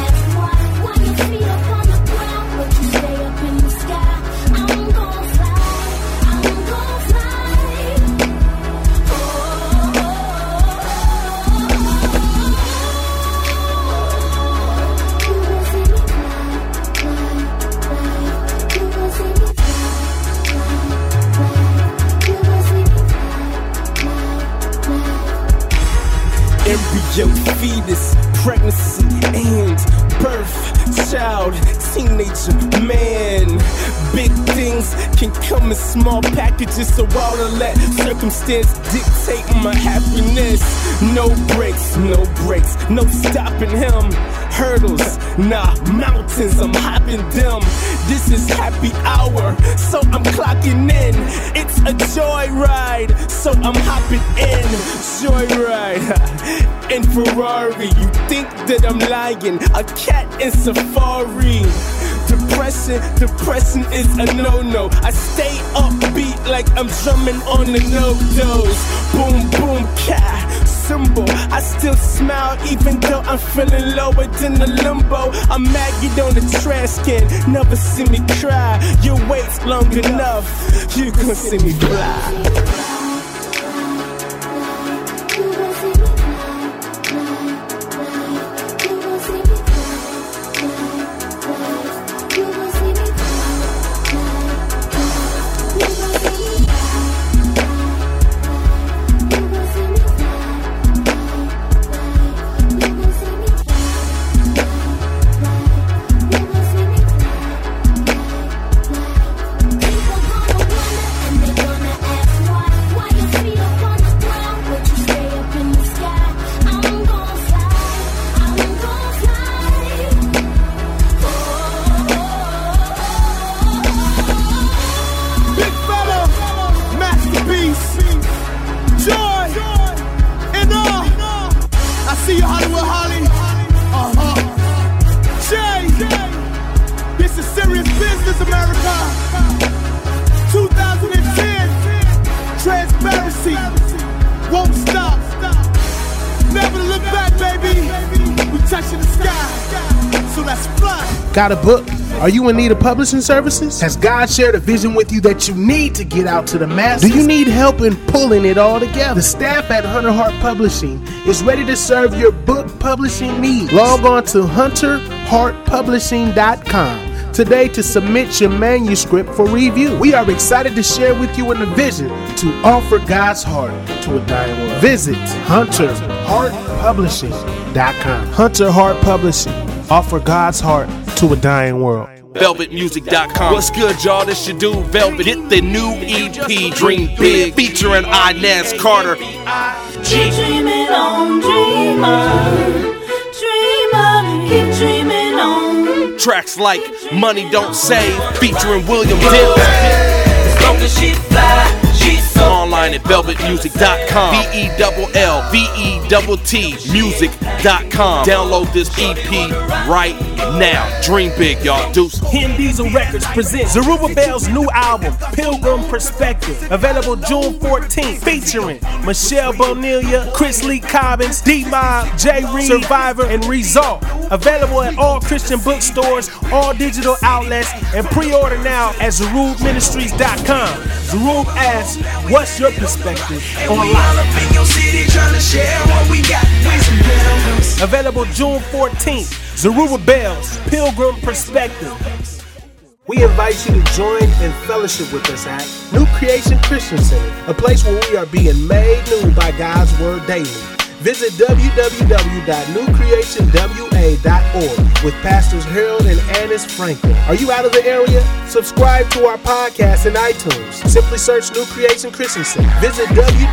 S13: Embryo, fetus, pregnancy, and birth, child, teenager, man. Big things can come in small packages, so I'll let circumstance dictate my happiness. No breaks, no stopping him. Hurdles, nah, mountains, I'm hopping them. This is happy hour, so I'm clocking in. It's a joyride, so I'm hopping in. Joyride. In Ferrari, you think that I'm lying? A cat in safari. Depression is a no-no. I stay upbeat like I'm drumming on the no-dos. Boom, boom, cat, symbol. I still smile even though I'm feeling lower than the limbo. I'm maggot on the trash can, never see me cry. Your wait's long enough, you gon' see me fly.
S2: Got a book Are you in need of publishing services? Has God shared a vision with you that you need to get out to the masses? Do you need help in pulling it all together? The staff at Hunter Hart Publishing is ready to serve your book publishing needs. Log on to hunterhartpublishing.com today to submit your manuscript for review. We are excited to share with you in the vision to offer God's heart to a dying world. Visit hunterhartpublishing.com. Hunter Hart Publishing. Offer God's heart to a dying world.
S17: VelvetMusic.com. What's good, y'all? This your dude Velvet. Hit the new EP, Dream Big, featuring Inez Carter.
S4: Keep dreaming on, dreamer. Dreamer, keep dreaming on.
S17: Tracks like Money Don't Save, featuring William Dill.
S4: As long as she fly, she's so
S17: online at VelvetMusic.com. VelvetT music.com. Download this EP right now. Dream big, y'all. Deuce.
S2: Ken Diesel Records presents Zerubbabel's new album, Pilgrim Perspective. Available June 14th. Featuring Michelle Bonilla, Chris Lee Cobbins, D-Mob, Jay Reed, Survivor, and Result. Available at all Christian bookstores, all digital outlets, and pre-order now at ZerubMinistries.com. Zerub asks, what's your perspective on life? Available June 14th. Zerubbabel's Pilgrim Perspective. We invite you to join and fellowship with us at New Creation Christian Center, a place where we are being made new by God's Word daily. Visit www.newcreationwa.org with Pastors Harold and Annis Franklin. Are you out of the area? Subscribe to our podcast in iTunes. Simply search New Creation Christian Center. Visit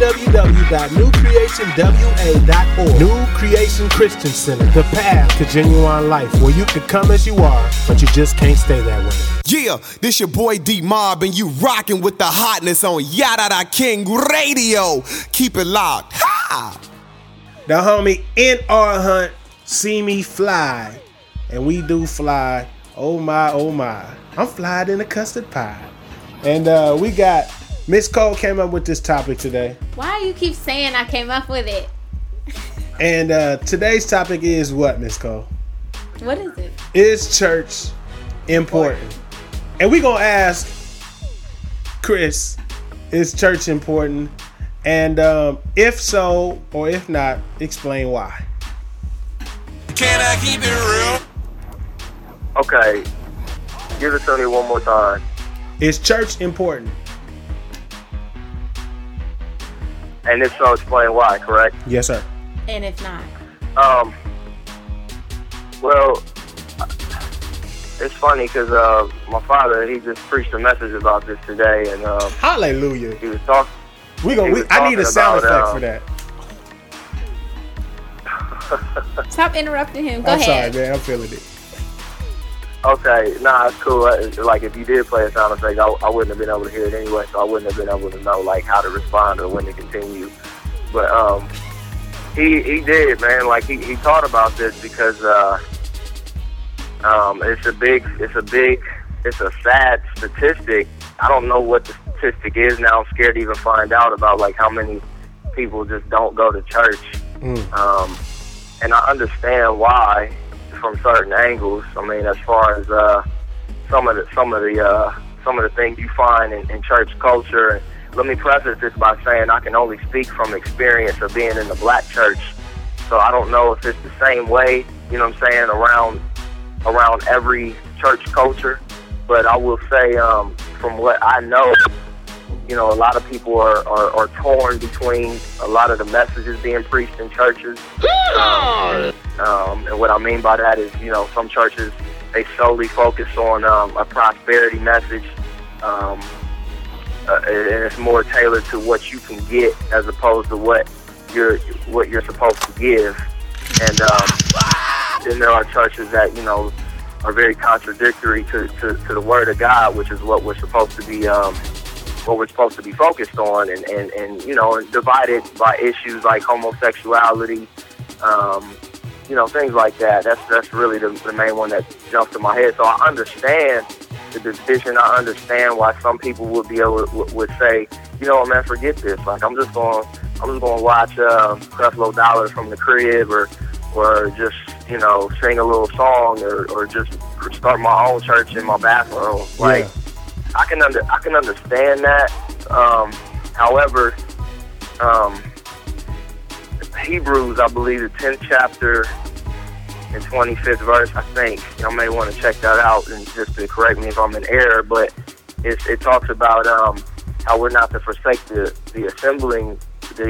S2: www.newcreationwa.org. New Creation Christian Center, the path to genuine life, where you can come as you are, but you just can't stay that way.
S18: Yeah, this your boy D-Mob, and you rocking with the hotness on Yada King Radio. Keep it locked. Ha!
S2: The homie N.R. Hunt, see me fly, and we do fly. Oh my, oh my. I'm flying in a custard pie. And we got, Miss Cole came up with this topic today.
S3: Why you keep saying I came up with it?
S2: And today's topic is what, Miss Cole?
S3: What is it?
S2: Is church important? And we gonna ask Chris, is church important? And if so, or if not, explain why.
S17: Can I keep it real?
S9: Okay, give it to me one more time.
S2: Is church important?
S9: And if so, explain why, correct?
S2: Yes, sir.
S3: And if not?
S9: Well, it's funny because my father, he just preached a message about this today, and
S2: hallelujah.
S9: He was talking.
S2: I need a sound effect for that.
S3: Stop interrupting him. Go
S2: ahead.
S3: I'm
S2: sorry, man. I'm feeling it.
S9: Okay, nah, it's cool. Like, if you did play a sound effect, I wouldn't have been able to hear it anyway, so I wouldn't have been able to know, like, how to respond or when to continue. But he did, man. Like, he thought about this because it's a sad statistic. I don't know what the statistic is now. I'm scared to even find out about, like, how many people just don't go to church. And I understand why from certain angles. I mean, as far as some of the things you find in church culture. And let me preface this by saying I can only speak from experience of being in the black church. So I don't know if it's the same way, you know what I'm saying, around every church culture. But I will say, from what I know, you know, a lot of people are torn between a lot of the messages being preached in churches. And what I mean by that is, you know, some churches, they solely focus on a prosperity message. And it's more tailored to what you can get as opposed to what you're supposed to give. And then there are churches that, you know, are very contradictory to the Word of God, which is what we're supposed to be focused on, and you know, divided by issues like homosexuality, you know, things like that. That's really the main one that jumps to my head. So I understand the division. I understand why some people would say, you know, man, forget this. Like, I'm just going to watch Creflo Dollar from the crib, or just, you know, sing a little song, or just start my own church in my bathroom. Like, I can understand that. However, Hebrews, I believe, the 10th chapter and 25th verse, I think. I may want to check that out, and just to correct me if I'm in error, but it talks about how we're not to forsake the assembling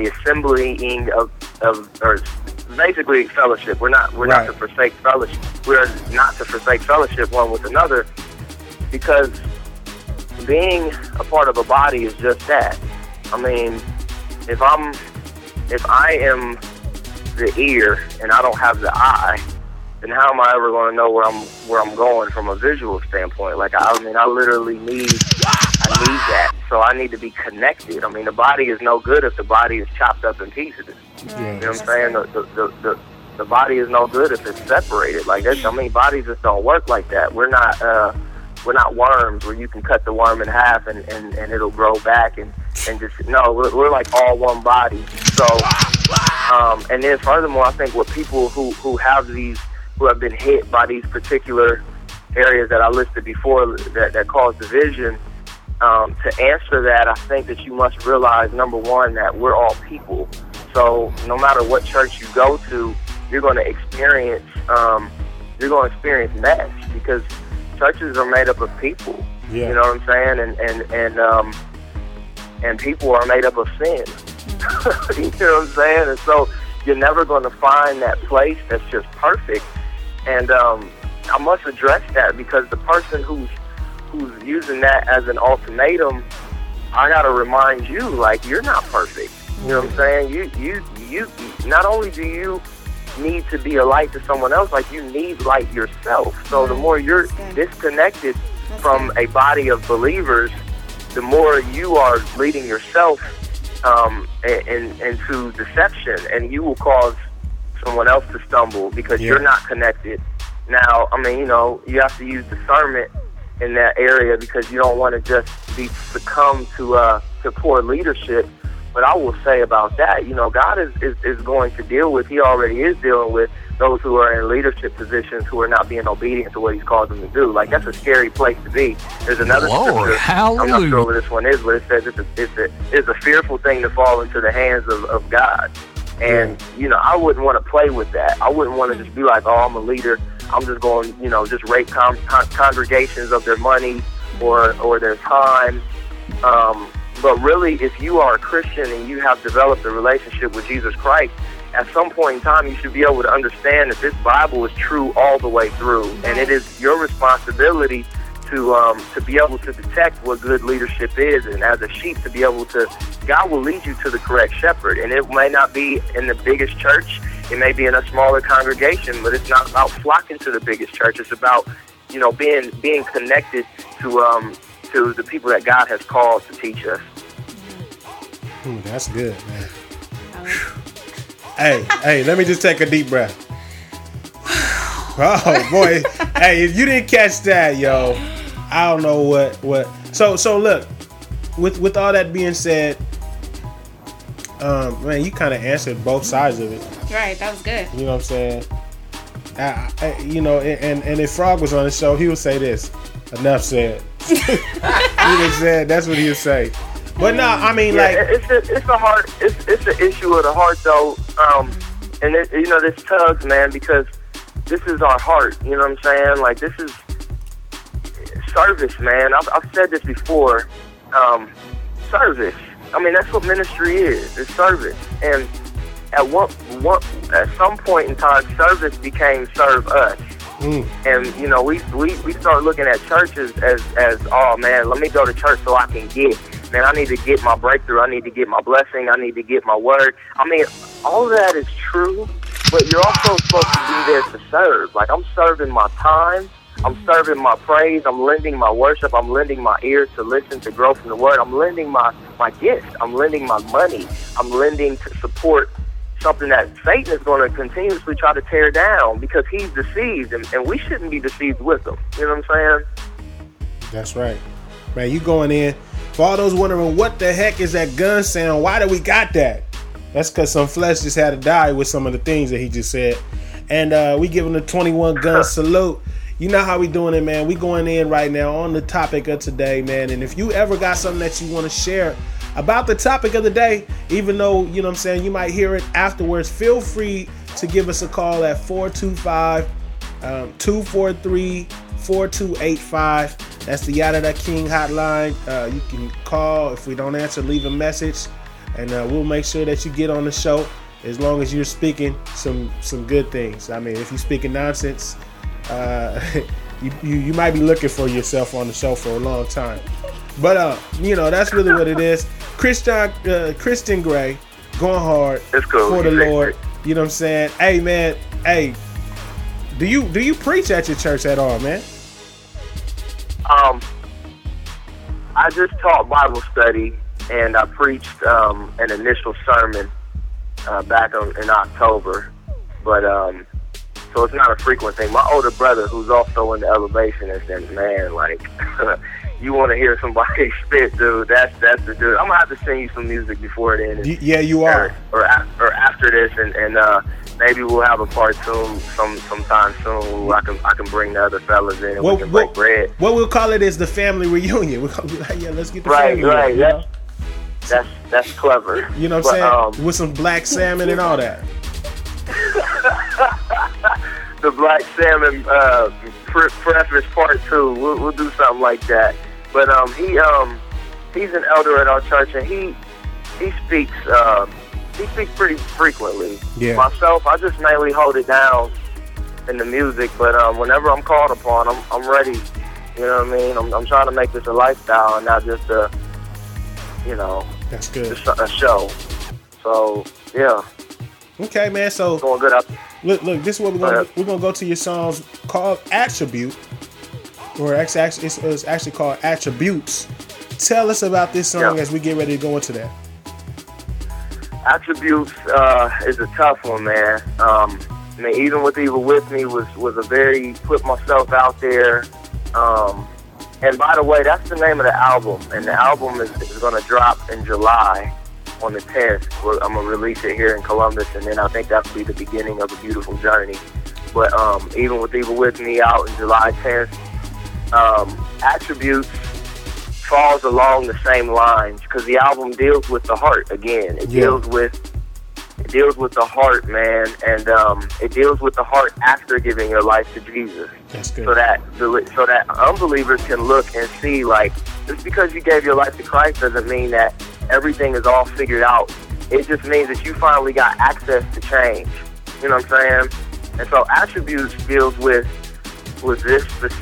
S9: of or basically fellowship. We're not to forsake fellowship. We're not to forsake fellowship one with another, because being a part of a body is just that. I mean, if I am the ear and I don't have the eye, then how am I ever going to know where I'm going from a visual standpoint? Like, I literally need that. So I need to be connected. I mean, the body is no good if the body is chopped up in pieces.
S2: Yeah.
S9: You know what I'm saying? The body is no good if it's separated. Like, bodies just don't work like that. We're not worms where you can cut the worm in half and it'll grow back and just, no, we're like all one body. So, and then furthermore, I think what people who have been hit by these particular areas that I listed before that cause division, to answer that, I think that you must realize, number one, that we're all people. So no matter what church you go to, you're going to experience mess, because churches are made up of people. Yeah. You know what I'm saying? And people are made up of sin. You know what I'm saying? And so you're never going to find that place that's just perfect. And I must address that, because the person who's using that as an ultimatum, I got to remind you, like, you're not perfect. You know what I'm saying? You not only do you need to be a light to someone else, like, you need light yourself. So the more you're disconnected from a body of believers, the more you are leading yourself into deception, and you will cause someone else to stumble because you're not connected. Now, you have to use discernment in that area, because you don't want to just succumb to poor leadership. But I will say about that, God is going to deal with, He already is dealing with those who are in leadership positions who are not being obedient to what He's called them to do. Like, that's a scary place to be. There's another scripture,
S19: hallelujah.
S9: I'm not sure what this one is, but it says it's a fearful thing to fall into the hands of God. And, I wouldn't want to play with that. I wouldn't want to just be like, oh, I'm a leader, I'm just going, just rape congregations of their money or their time. But really, if you are a Christian and you have developed a relationship with Jesus Christ, at some point in time, you should be able to understand that this Bible is true all the way through. And it is your responsibility to be able to detect what good leadership is. And as a sheep, to be able to, God will lead you to the correct shepherd. And it may not be in the biggest church. It may be in a smaller congregation, but it's not about flocking to the biggest church. It's about, being connected to the people that God has called to teach us.
S2: That's good, man. Hey, let me just take a deep breath. Oh boy, hey, if you didn't catch that, yo, I don't know what. So look, with all that being said, man, you kind of answered both sides of it.
S3: Right, that was good.
S2: You know what I'm saying? And if Frog was on the show, he would say this. Enough said. He would say that's what he would say. But no,
S9: it's an issue of the heart though, and this tugs, man, because this is our heart. You know what I'm saying? Like, this is service, man. I've said this before. Service. That's what ministry is. It's service. And at some point in time, service became serve us. And we start looking at churches as oh man, let me go to church so I can get. Man, I need to get my breakthrough. I need to get my blessing. I need to get my word. All of that is true, but you're also supposed to be there to serve. Like, I'm serving my time. I'm serving my praise. I'm lending my worship. I'm lending my ear to listen, to grow from the word. I'm lending my gift. I'm lending my money. I'm lending to support something that Satan is going to continuously try to tear down, because he's deceived, and we shouldn't be deceived with him. You know what I'm saying?
S2: That's right. Man, you going in. For all those wondering, what the heck is that gun sound? Why do we got that? That's because some flesh just had to die with some of the things that he just said. And we give him the 21 gun salute. You know how we doing it, man. We going in right now on the topic of today, man. And if you ever got something that you want to share about the topic of the day, even though, you know what I'm saying, you might hear it afterwards, feel free to give us a call at 425-243-4285. That's the Yada Da King hotline. You can call. If we don't answer, leave a message, and we'll make sure that you get on the show as long as you're speaking some good things. I mean, if you're speaking nonsense, you might be looking for yourself on the show for a long time. But you know, that's really what it is. Christian Gray, going hard for the Lord. You know what I'm saying? Hey, man. Hey, do you preach at your church at all, man?
S9: I just taught Bible study, and I preached an initial sermon back in October. But so it's not a frequent thing. My older brother, who's also in the elevation, is saying, man, like, you want to hear somebody spit, dude, that's the dude. I'm going to have to sing you some music before then.
S2: Yeah, you are.
S9: Or after this, and maybe we'll have a part two sometime soon where I can bring the other fellas in and we can break bread.
S2: What we'll call it is the family reunion. We're going to be like, yeah, let's get the family
S9: reunion.
S2: You know?
S9: That's clever.
S2: You know what I'm saying? With some black salmon and all that.
S9: The black salmon preface part 2. We'll do something like that. But he's an elder at our church, and he speaks pretty frequently.
S2: Yeah.
S9: Myself, I just mainly hold it down in the music, but whenever I'm called upon, I'm ready. You know what I mean? I'm trying to make this a lifestyle and not just a, you know,
S2: that's good,
S9: just a show. So yeah.
S2: Okay, man. So
S9: going good up.
S2: Look. This is what we're gonna go to your songs called Attribute, or it's actually called Attributes. Tell us about this song as we get ready to go into that.
S9: Attributes is a tough one, man. I mean, Even With Evil With Me was a very put myself out there. And by the way, that's the name of the album, and the album is going to drop in July on the 10th. I'm going to release it here in Columbus, and then I think that'll be the beginning of a beautiful journey. But Even With Evil With Me out in July 10th. Attributes falls along the same lines because the album deals with the heart again. It deals with the heart, man, and it deals with the heart after giving your life to Jesus.
S2: That's good.
S9: So that unbelievers can look and see, like, just because you gave your life to Christ doesn't mean that everything is all figured out. It just means that you finally got access to change. You know what I'm saying? And so Attributes deals with this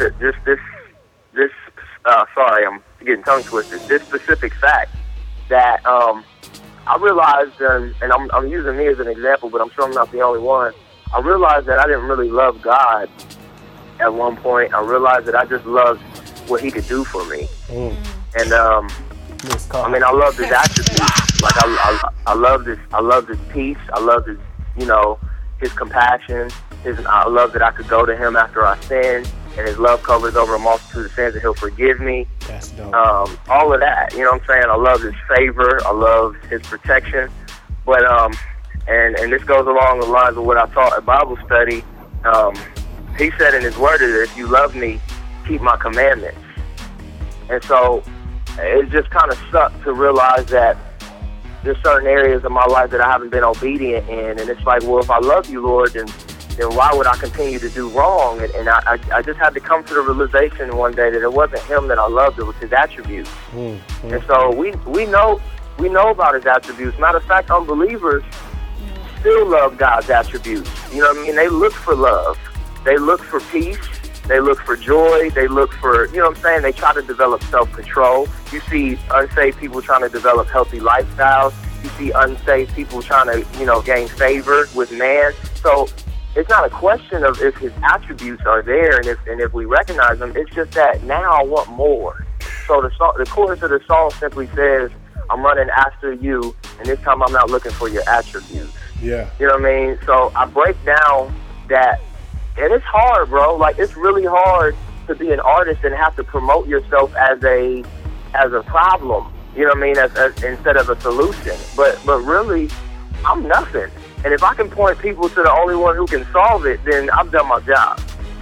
S9: sorry, I'm getting tongue twisted. This specific fact that I realized, and I'm using me as an example, but I'm sure I'm not the only one. I realized that I didn't really love God at one point. I realized that I just loved what He could do for me. And I mean, I love His attributes. Like I love His peace. I love His, you know, His compassion. I love that I could go to Him after I sin, and His love covers over a multitude of sins, and He'll forgive me.
S2: That's dope.
S9: All of that, you know what I'm saying? I love His favor. I love His protection. But and this goes along the lines of what I taught at Bible study. He said in His Word that if you love me, keep my commandments. And so it just kind of sucked to realize that there's certain areas of my life that I haven't been obedient in, and it's like, well, if I love you, Lord, then why would I continue to do wrong? And I just had to come to the realization one day that it wasn't Him that I loved, it was His attributes. And so we know about His attributes. Matter of fact, unbelievers still love God's attributes. You know what I mean? They look for love. They look for peace. They look for joy. They look for, you know what I'm saying? They try to develop self-control. You see unsaved people trying to develop healthy lifestyles. You see unsaved people trying to, you know, gain favor with man. So it's not a question of if His attributes are there and if we recognize them. It's just that now I want more. So the chorus of the song simply says, I'm running after you, and this time I'm not looking for your attributes.
S2: Yeah.
S9: You know what I mean? So I break down that, and it's hard, bro. Like, it's really hard to be an artist and have to promote yourself as a problem. You know what I mean? As instead of a solution. But really, I'm nothing. And if I can point people to the only one who can solve it, then I've done my job.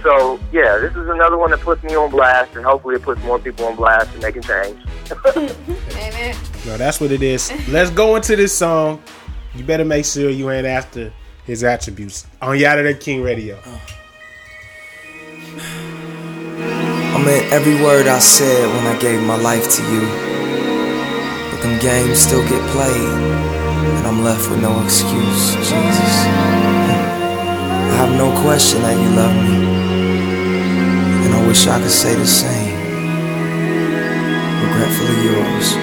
S9: So, yeah, this is another one that puts me on blast, and hopefully it puts more people on blast and they can change.
S3: Amen.
S2: No, that's what it is. Let's go into this song. You better make sure you ain't after his attributes on Yada the King Radio.
S10: I meant every word I said when I gave my life to you. But them games still get played, and I'm left with no excuse, Jesus. I have no question that you love me, and I wish I could say the same. Regretfully yours.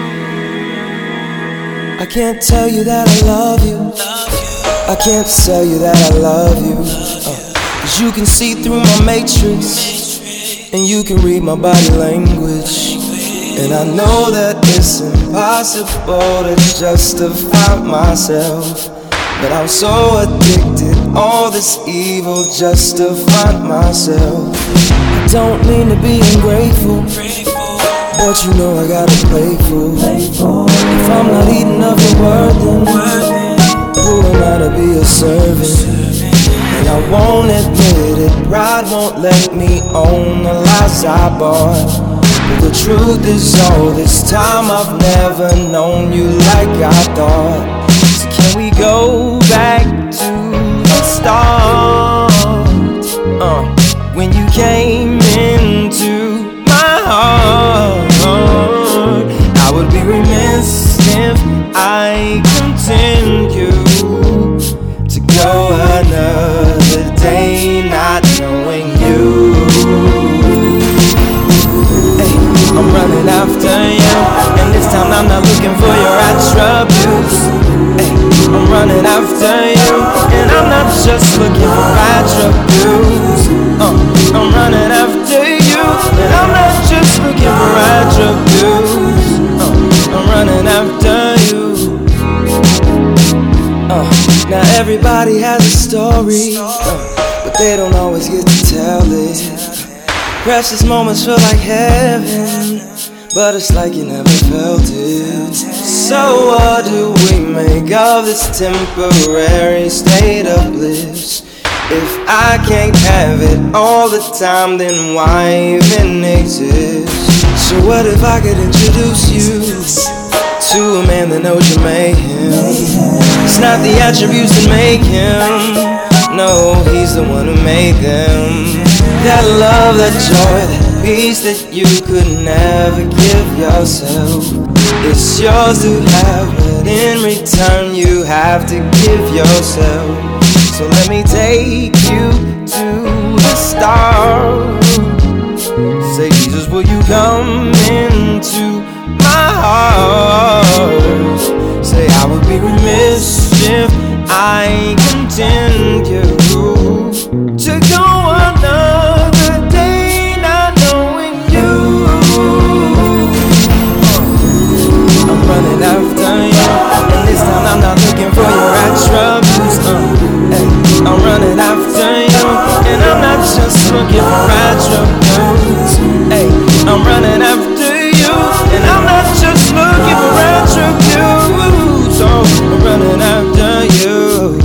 S10: I can't tell you that I love you. I can't tell you that I love you. 'Cause you can see through my matrix, and you can read my body language. And I know that it's impossible to justify myself, but I'm so addicted, all this evil just to find myself. I don't mean to be ungrateful, but you know I gotta play for. If I'm not eating of your word, then who am I to be a servant? And I won't admit it, pride won't let me own the lies I bought. But the truth is, all this time I've never known you like I thought. So can we go back to the start? When you came into my heart, I would be remiss if I continue to go another day not knowing you. Hey, I'm running after you, and this time I'm not looking for your attributes. Hey, I'm running after you, and I'm not just looking for attributes. I'm running after you, and I'm not just looking for attributes. I'm running after you. Now everybody has a story, but they don't always get to tell it. Precious moments feel like heaven, but it's like you never felt it. So what do we make of this temporary state of bliss? If I can't have it all the time, then why even exist? So what if I could introduce you to a man that knows you made him? It's not the attributes that make him, no, he's the one who made them. That love, that joy, that peace that you could never give yourself, it's yours to have, but in return you have to give yourself. So let me take you to the start. Say, Jesus, will you come into my heart? Say, I would be remiss if I continue to go another day not knowing you. I'm running after you, and this time I'm not looking for your attributes. I'm running after you, and I'm not just looking for attributes. Hey, I'm running after you, and I'm not just looking for attributes. Oh, I'm running after you.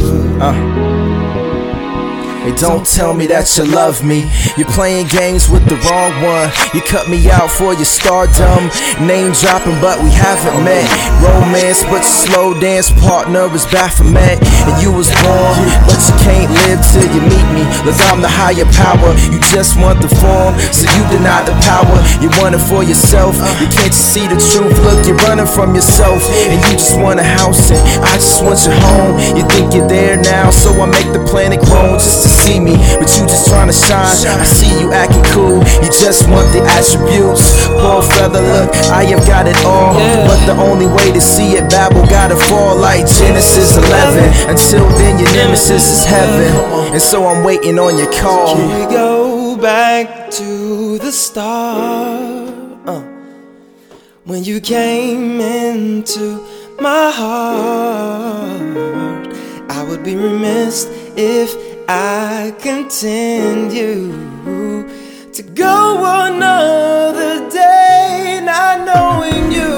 S10: Hey, don't tell me that you love me. You're playing games with the wrong one. You cut me out for your stardom. Name dropping, but we haven't met. Romance, but your slow dance partner is Baphomet. And you was born, but you can't live till you meet me. Look, I'm the higher power. You just want the form, so you deny the power. You want it for yourself. You can't see the truth. Look, you're running from yourself, and you just want a house, and I just want you home. You think you're there now, so I make the planet groan just to see me, but you just trying to shine. I see you acting cool, you just want the attributes. Poor feather, look, I have got it all, but the only way to see it, Babel gotta fall like Genesis 11. Until then, your nemesis is heaven, and so I'm waiting on your call. Can we go back to the start? When you came into my heart, I would be remiss if I continue to go another day not knowing you.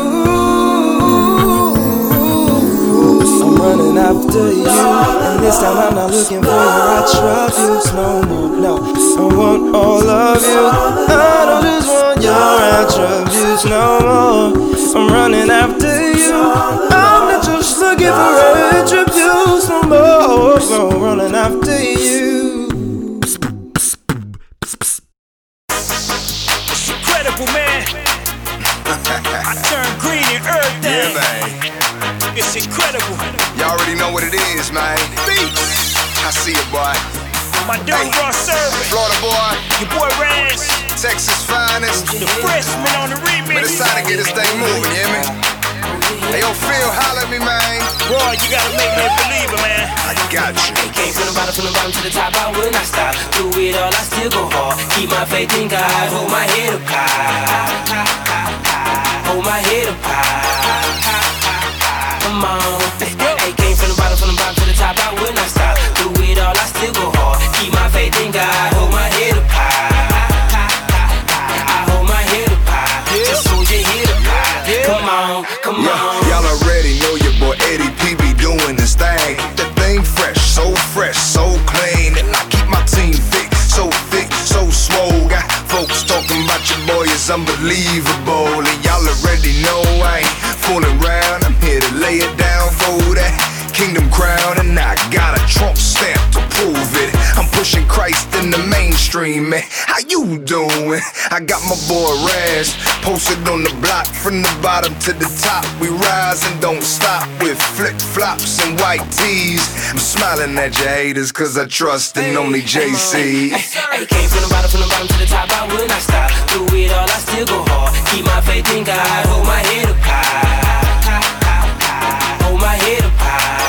S10: I'm running after you, and this time I'm not looking for your attributes no more, no. want all of you. I don't just want your attributes no more. I'm running after you. I'm not just looking for attributes no more. I'm running after you.
S11: It's incredible, man. I turn green and everything.
S19: Yeah, man.
S11: It's incredible.
S19: Y'all already know what it is, man. Beats. I see it, boy.
S11: My dude, Ross Servant.
S19: Florida boy.
S11: Your boy Raz.
S19: Texas finest.
S11: The freshman on the remix.
S19: Man, it's time to get this thing moving, you hear me? Hey, yo, Phil, holla at me, man.
S11: Boy, you gotta make me a believer, man.
S19: I got you.
S20: Came from the bottom to the top, I will not stop. Through it all, I still go hard. Keep my faith in God, hold my head up high. Hold my head up high. Come on. Hey, came from the bottom to the top, I will not stop. Through it all, I still go hard. Keep my faith in God, hold my head up high. I hold my head up high. Just hold your head up high. Come on, come on.
S19: Y'all already know your boy Eddie P be doing this thing. That thing fresh, so clean. And I keep my team thick, so swole. Got folks talking about your boy is unbelievable. And y'all already know I ain't fooling around. I'm here to lay it down for that kingdom crown. And I got a Trump stamp to prove it. I'm pushing Christ in the mainstream, man. How you doing? I got my boy Raz posted on the block from the bottom to the top. We rise and don't stop with flip-flops and white tees. I'm smiling at your haters cause I trust in only JC.
S20: Hey, came from the bottom to the top, I will not stop. Through it all, I still go hard. Keep my faith in God, hold my head up high. Hold my head up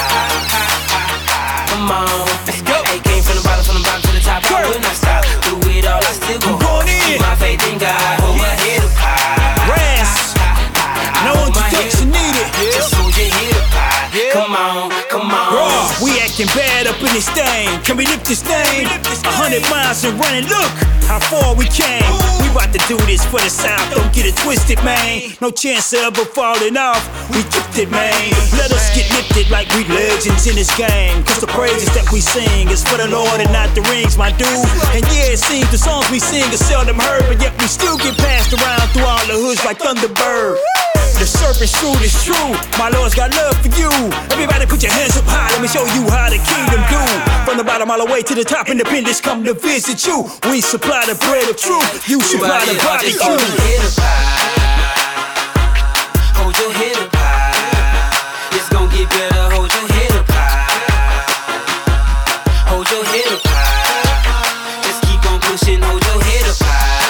S20: high. Come on. Hey, came from the bottom to the top, I will not stop. Through it all, I still go hard. Keep my faith in God, hold my head up high.
S11: Raz, no introduction needed.
S20: Just hold your head up high. Come on, come on.
S11: Raw, we acting bad up in this thing. Can we lift this thing? 100 miles and running, look how far we came. We about to do this for the South, don't get it twisted, man. No chance of ever falling off, we gifted, man. Let us get lifted like we legends in this game. Cause the praises that we sing is for the Lord and not the rings, my dude. And yeah, it seems the songs we sing are seldom heard, but yet we still get passed around through all the hoods like Thunderbird. The serpent's truth is true. My Lord's got love for you. Everybody put your hands up high. Let me show you how the kingdom do. From the bottom all the way to the top, independents come to visit you. We supply the bread of truth. You supply the barbecue.
S20: Hold your head up high. Hold your head up high. It's gonna get better. Hold your head up high. Hold your head up high. Just keep on pushing. Hold your head up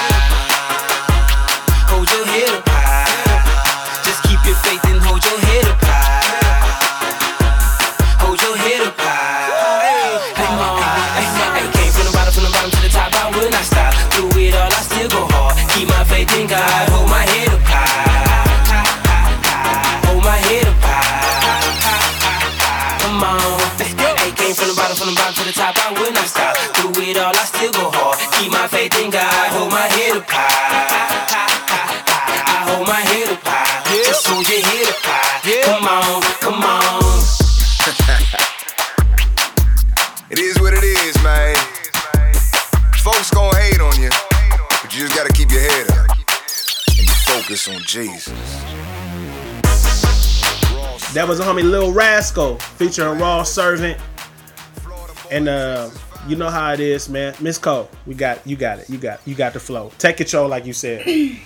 S20: high. Hold your head up high. Your faith and hold your head up high. Hold your head up high. Come on. I came from the bottom to the top, I will not stop. Through it all, I still go hard. Keep my faith in God, hold my head up high. Hold my head up high. Come on. I came from the bottom to the top, I will not stop. Through it all, I still go hard. Keep my faith in God, hold my head up high. I hold my head up high. Just hold your head up high. Come on, come on.
S19: It is what it is, man. Folks gon' hate on you, but you just gotta keep your head up and you focus on Jesus.
S2: That was the homie Lil Rascal featuring Raw Servant. And you know how it is, man. Miss Cole, you got it. You got the flow. Take control, like you said.
S3: You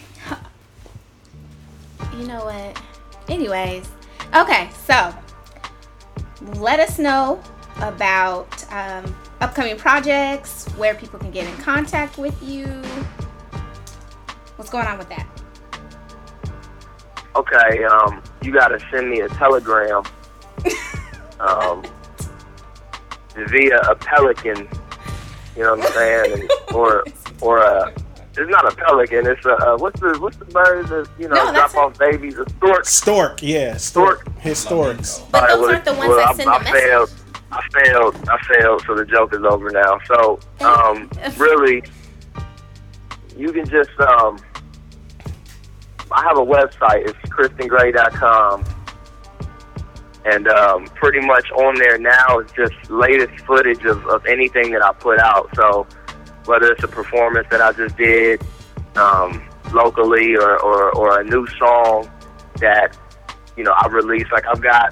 S3: know what? Anyways, okay, so let us know about upcoming projects, where people can get in contact with you. What's going on with that?
S9: Okay, you gotta send me a telegram via a pelican, you know what I'm saying, and, or a. It's not a pelican. It's a what's the bird that drop off babies? A stork.
S2: Stork, yeah, stork. His storks.
S3: But those aren't the ones that send the message.
S9: I failed. So the joke is over now. So really, you can just I have a website. It's KristenGray.com, and pretty much on there now is just latest footage of anything that I put out. So whether it's a performance that I just did locally or a new song that, you know, I released. Like I've got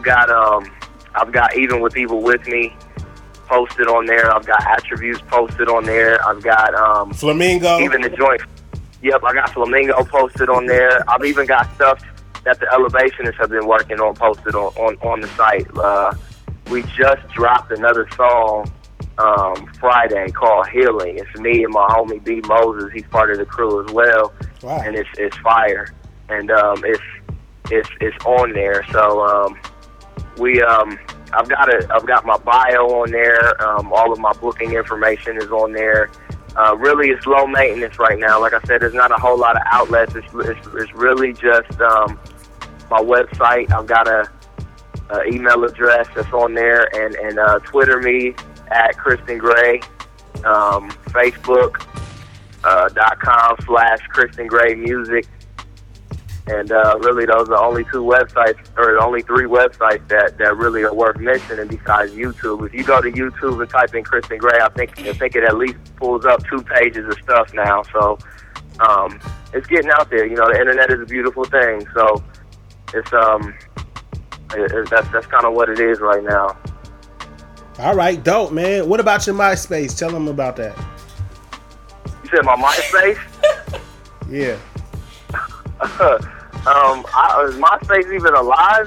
S9: Even With Evil With Me posted on there. I've got Attributes posted on there. I've got
S2: Flamingo.
S9: Even the joint. Yep, I got Flamingo posted on there. I've even got stuff that the Elevationists have been working on posted on the site. We just dropped another song Friday called Healing. It's me and my homie B Moses. He's part of the crew as well.
S2: Wow.
S9: And it's fire. And it's on there. So I've got my bio on there. All of my booking information is on there. Really, it's low maintenance right now. Like I said, there's not a whole lot of outlets. It's really just my website. I've got a email address that's on there, and Twitter me at Kristen Gray, Facebook.com/Kristen Gray Music. And really, those are the only two websites, or the only three websites that really are worth mentioning besides YouTube. If you go to YouTube and type in Kristen Gray, I think it at least pulls up 2 pages of stuff now. So it's getting out there. You know, the internet is a beautiful thing. So it's that's kind of what it is right now.
S2: All right, dope, man. What about your MySpace? Tell them about that.
S9: You said my MySpace?
S2: Yeah.
S9: Is MySpace even alive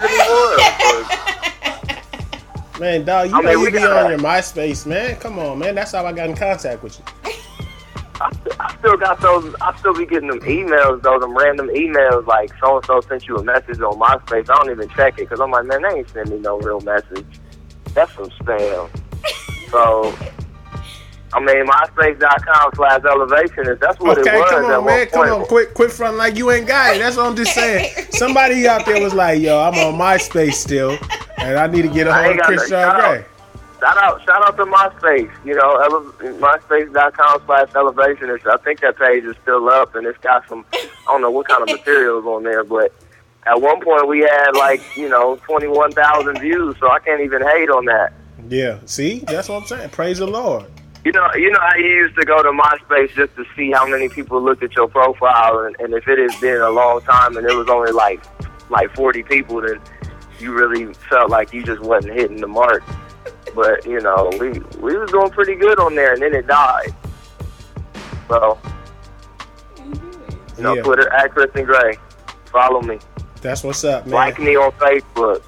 S9: anymore?
S2: Man, dog, you be on your MySpace, man. Come on, man. That's how I got in contact with you.
S9: I still got those. I still be getting them emails, though, them random emails like so-and-so sent you a message on MySpace. I don't even check it because I'm like, man, they ain't sending me no real message. That's some spam. So, I mean, MySpace.com/elevation, if that's what it was.
S2: Okay, come on, man. Come on.
S9: Point.
S2: Quit fronting like you ain't got it. That's what I'm just saying. Somebody out there was like, yo, I'm on MySpace still, and I need to get a hold of Chris Gray.
S9: Shout out to MySpace. You know, MySpace.com/elevation. I think that page is still up, and it's got some, I don't know what kind of materials on there, but at one point we had 21,000 views, so I can't even hate on that.
S2: Yeah, see? That's what I'm saying. Praise the Lord.
S9: You know how you used to go to MySpace just to see how many people looked at your profile, and if it has been a long time and it was only like 40 people, then you really felt like you just wasn't hitting the mark. But, you know, we was doing pretty good on there, and then it died. So, you know, yeah. Twitter, at Kristen Gray. Follow me.
S2: That's what's up, man.
S9: Like me on Facebook.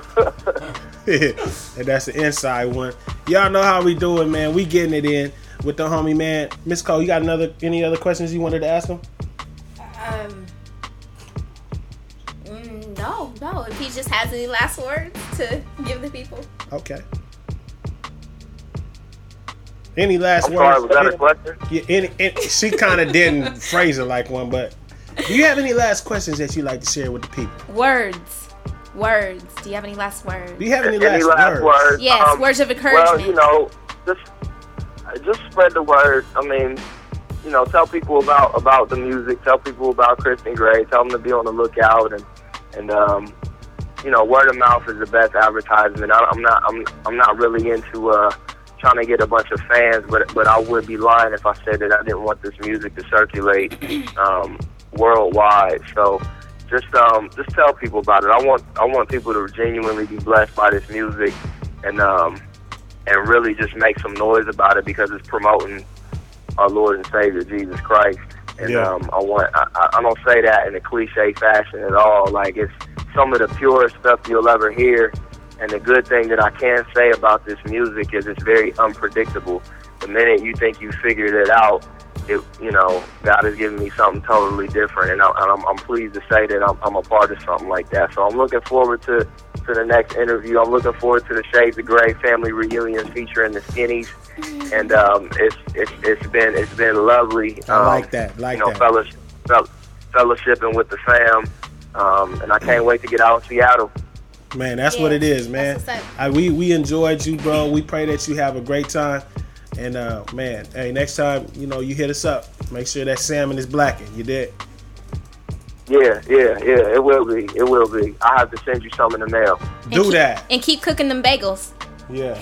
S2: And that's the inside one. Y'all know how we do it, man. We getting it in with the homie, man. Miss Cole, you got any other questions you wanted to ask him?
S3: No. If he just has any last words to give the people.
S2: Okay. Any last words?
S9: Sorry, was that a question?
S2: Yeah, she kind of didn't phrase it like one, but do you have any last questions that you like to share with the people?
S3: Words. Do you have any last words?
S2: Do you have any last words?
S3: Yes, words of encouragement.
S9: Well, you know, just spread the word. I mean, you know, tell people about the music. Tell people about Kristen Gray. Tell them to be on the lookout, and you know, word of mouth is the best advertisement. I'm not really into trying to get a bunch of fans, but I would be lying if I said that I didn't want this music to circulate worldwide. So just tell people about it. I want people to genuinely be blessed by this music, and really just make some noise about it because it's promoting our Lord and Savior Jesus Christ. And
S2: yeah.
S9: I don't say that in a cliche fashion at all. Like, it's some of the purest stuff you'll ever hear. And the good thing that I can say about this music is it's very unpredictable. The minute you think you figured it out, God has given me something totally different, and I'm pleased to say that I'm a part of something like that. So I'm looking forward to the next interview. I'm looking forward to the Shades of Grey family reunion featuring the Skinnies, and it's been lovely.
S2: I like that.
S9: Fellowshipping with the fam, and I can't wait to get out in Seattle.
S2: Man, that's what it is, man. We enjoyed you, bro. We pray that you have a great time. And man, hey, next time, you know, you hit us up, make sure that salmon is blackened. You did?
S9: Yeah. It will be. I have to send you some in the mail.
S2: Do that.
S3: And keep cooking them bagels.
S2: Yeah.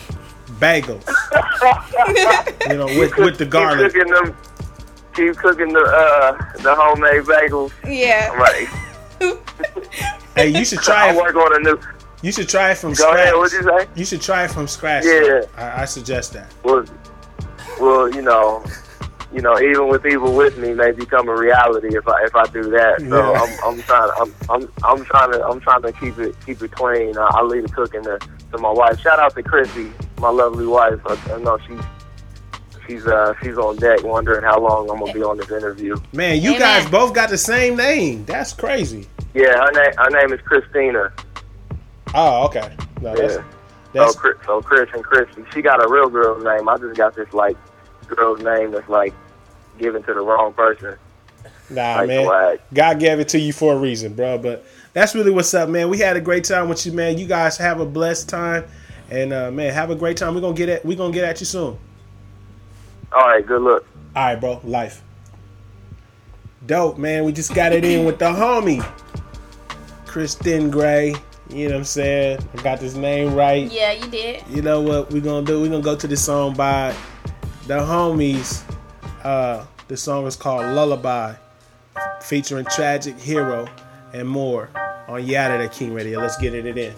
S2: bagels. You know, with the garlic.
S9: Keep cooking the homemade bagels.
S3: Yeah.
S9: Right.
S2: Hey, you should try it.
S9: I work on a new.
S2: You should try it from
S9: Go
S2: scratch.
S9: ahead, what'd you say?
S2: You should try it from scratch.
S9: Yeah.
S2: I suggest that.
S9: Well, you know, even with Evil With Me may become a reality if I do that. So
S2: Yeah.
S9: I'm trying to keep it clean. I leave the cooking to my wife. Shout out to Chrissy, my lovely wife. I know she's on deck wondering how long I'm gonna be on this interview.
S2: Man, you guys both got the same name. That's crazy.
S9: Yeah, her name is Christina.
S2: Oh, okay. No,
S9: Yeah.
S2: that's
S9: So Chris and Chrissy. She got a real girl's name. I just got this like girl's name that's like given to the wrong person.
S2: Nah,
S9: like
S2: man.
S9: swag.
S2: God gave it to you for a reason, bro. But that's really what's up, man. We had a great time with you, man. You guys have a blessed time, and man, have a great time. We're gonna get at you soon.
S9: All right, good luck.
S2: All right, bro. Life. Dope, man. We just got it in with the homie, Kristen Gray. You know what I'm saying? I got this name right.
S3: Yeah, you did.
S2: You know what we're gonna do? We're gonna go to this song by the homies. The song is called Lullaby, featuring Tragic Hero and more on Yada That King Radio. Let's get it in.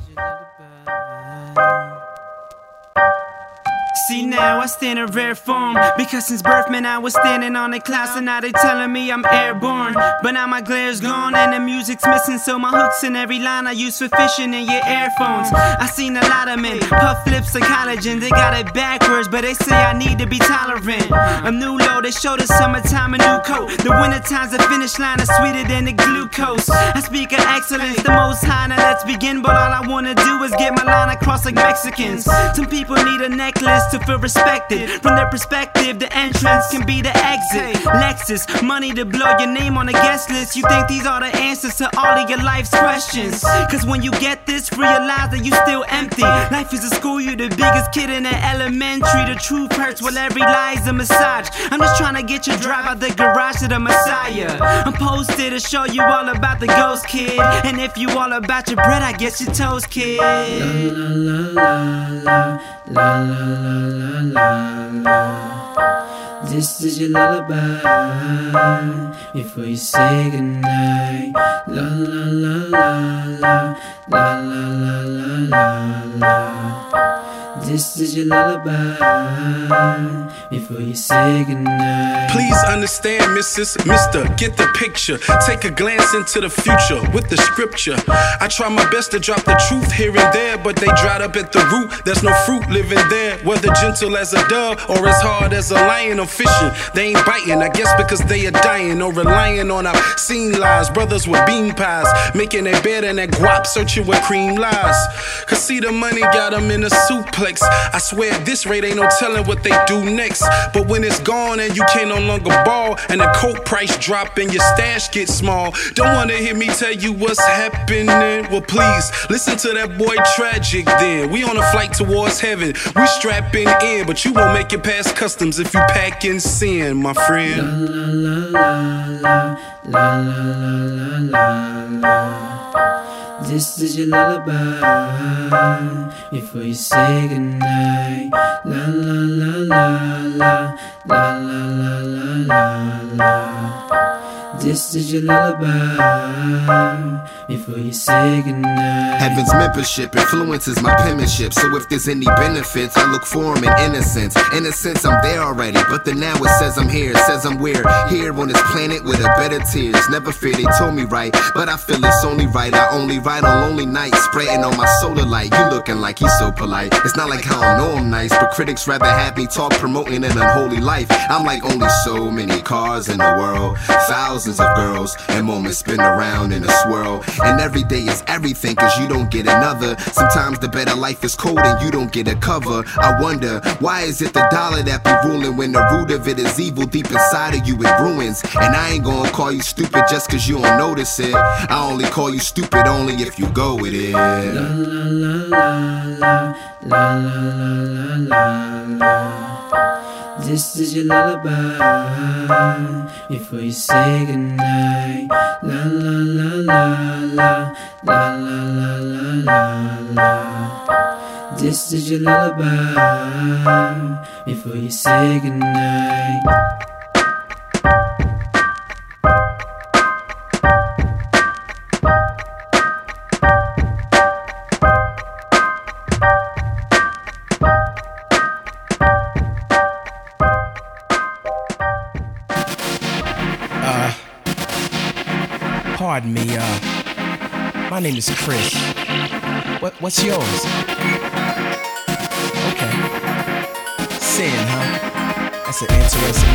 S21: See now I stand in rare form, because since birth, man, I was standing on the clouds, and now they telling me I'm airborne. But now my glare's gone and the music's missing, so my hooks in every line I use for fishing in your earphones. I seen a lot of men puff lips of collagen, they got it backwards, but they say I need to be tolerant. A new low, they show the summertime a new coat. The winter times the finish line is sweeter than the glucose. I speak of excellence, the most high, now let's begin. But all I wanna do is get my line across like Mexicans. Some people need a necklace to feel respected. From their perspective, the entrance can be the exit. Lexus, money to blow your name on the guest list. You think these are the answers to all of your life's questions? Cause when you get this, realize that you still empty. Life is a school, you the biggest kid in the elementary. The truth hurts while every lie's a massage. I'm just trying to get you drive out the garage to the Messiah. I'm posted to show you all about the ghost kid. And if you all about your bread, I guess your toast, kid. La la la la la. This is your lullaby before you say goodnight. La la la la la la la la la la. This is your lullaby before you say goodnight.
S22: Please understand, Mrs. Mister, get the picture. Take a glance into the future with the scripture. I try my best to drop the truth here and there, but they dried up at the root. There's no fruit living there. Whether gentle as a dove or as hard as a lion or fishing, they ain't biting, I guess because they are dying or relying on obscene lies. Brothers with bean pies, making their bed and that guap, searching where cream lies. Cause see, the money got them in a suplex. I swear at this rate ain't no telling what they do next. But when it's gone and you can no longer ball, and the coke price drop and your stash gets small, don't wanna hear me tell you what's happening. Well please, listen to that boy Tragic then. We on a flight towards heaven, we strapping in, but you won't make it past customs if you pack in sin, my friend.
S21: La la la la la la. This is your lullaby before you say goodnight. La la la la la la la la la la. This is your lullaby before you say goodnight.
S23: Heaven's membership influences my penmanship, so if there's any benefits, I look for them in innocence. In a sense, I'm there already, but then now it says I'm here. It says I'm weird, here on this planet with a bed of tears. Never fear, they told me right, but I feel it's only right. I only ride on lonely nights, spreading on my solar light. You looking like he's so polite. It's not like I don't know I'm nice, but critics rather have me talk promoting an unholy life. I'm like only so many cars in the world, thousands of girls, and moments spin around in a swirl. And every day is everything, cause you don't get another. Sometimes the better life is cold and you don't get a cover. I wonder, why is it the dollar that be ruling when the root of it is evil deep inside of you it ruins? And I ain't gonna call you stupid just cause you don't notice it. I only call you stupid only if you go with it.
S21: La la la la la la la la. This is your lullaby before you say goodnight. La la la la la la la la la la.
S10: This is your lullaby before you say goodnight.
S14: Pardon me, my name is Chris. What's yours? Okay. Sin, huh? That's an interesting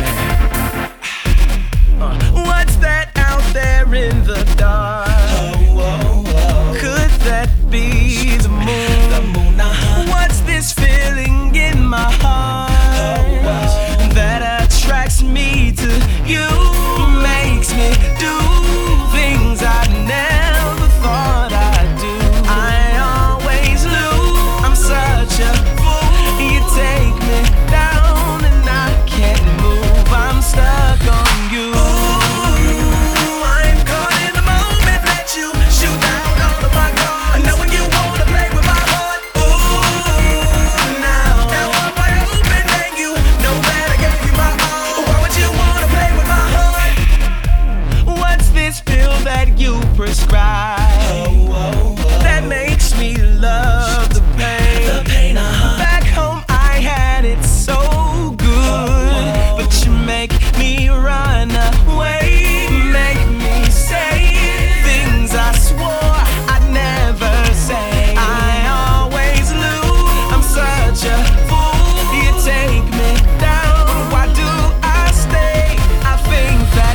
S14: name.
S10: What's that out there in the dark? Could that be the moon? What's this feeling in my heart that attracts me to you? Makes me do things I never thought I'd do. I always lose. I'm such a fool. You take me down and I can't move. I'm stuck on you. Ooh, I'm caught in the moment that you shoot down all of my guards. Knowing you wanna play with my heart. Ooh, now I'm wide open and you know that I gave you my all. Why would you wanna play with my heart? What's this pill that you prescribe that makes me love the pain? Back home I had it so good, but you make me run away, make me say things I swore I'd never say. I always lose. I'm such a fool. You take me down. Why do I stay? I think that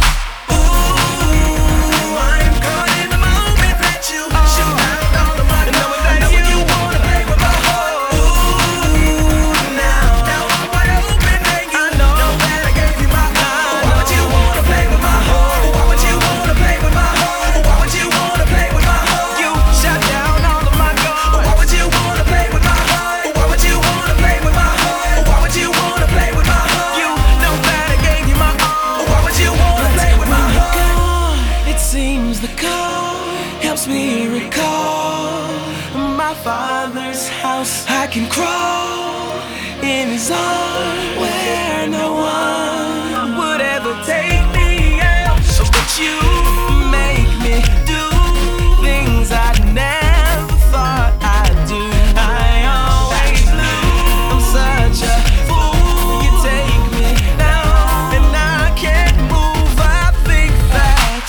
S10: I'm caught in the moment that you shoot down all of my guards. I know you wanna play with my heart. Ooh, now I'm wide open and you know that I gave you my all. Why would you wanna play with my heart? Why would you wanna play with my heart? Why would you wanna play with my heart? You shut down all of my guards. Why would you wanna play with my heart? Why would you wanna play with my heart? Why would you wanna play with my heart? You know that I gave you my all. Why would you wanna play with my heart? It seems the call helps me recall my father's house. I can crawl in his arms where no one would ever take me out. But you make me do things I never thought I'd do. I always lose. I'm such a fool. You take me down and I can't move. I think that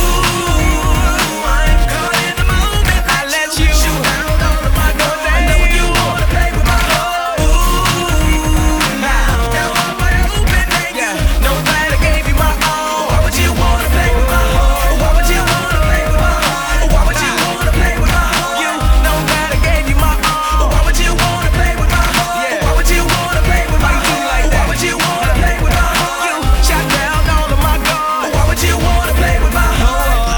S10: I'm caught in the moment. I let you shoot down all of my guards. I know you wanna play with my heart. Now I'm wide open and you know that I gave you my all. Why would you wanna play with my heart? Why would you wanna play with my heart? Why would you wanna play with my heart? You know that I gave you my all. Why would you wanna play with my heart? Why would you wanna play with my heart? Why would you wanna play with my heart? You shot down all of my guards. Why would you wanna play with my heart?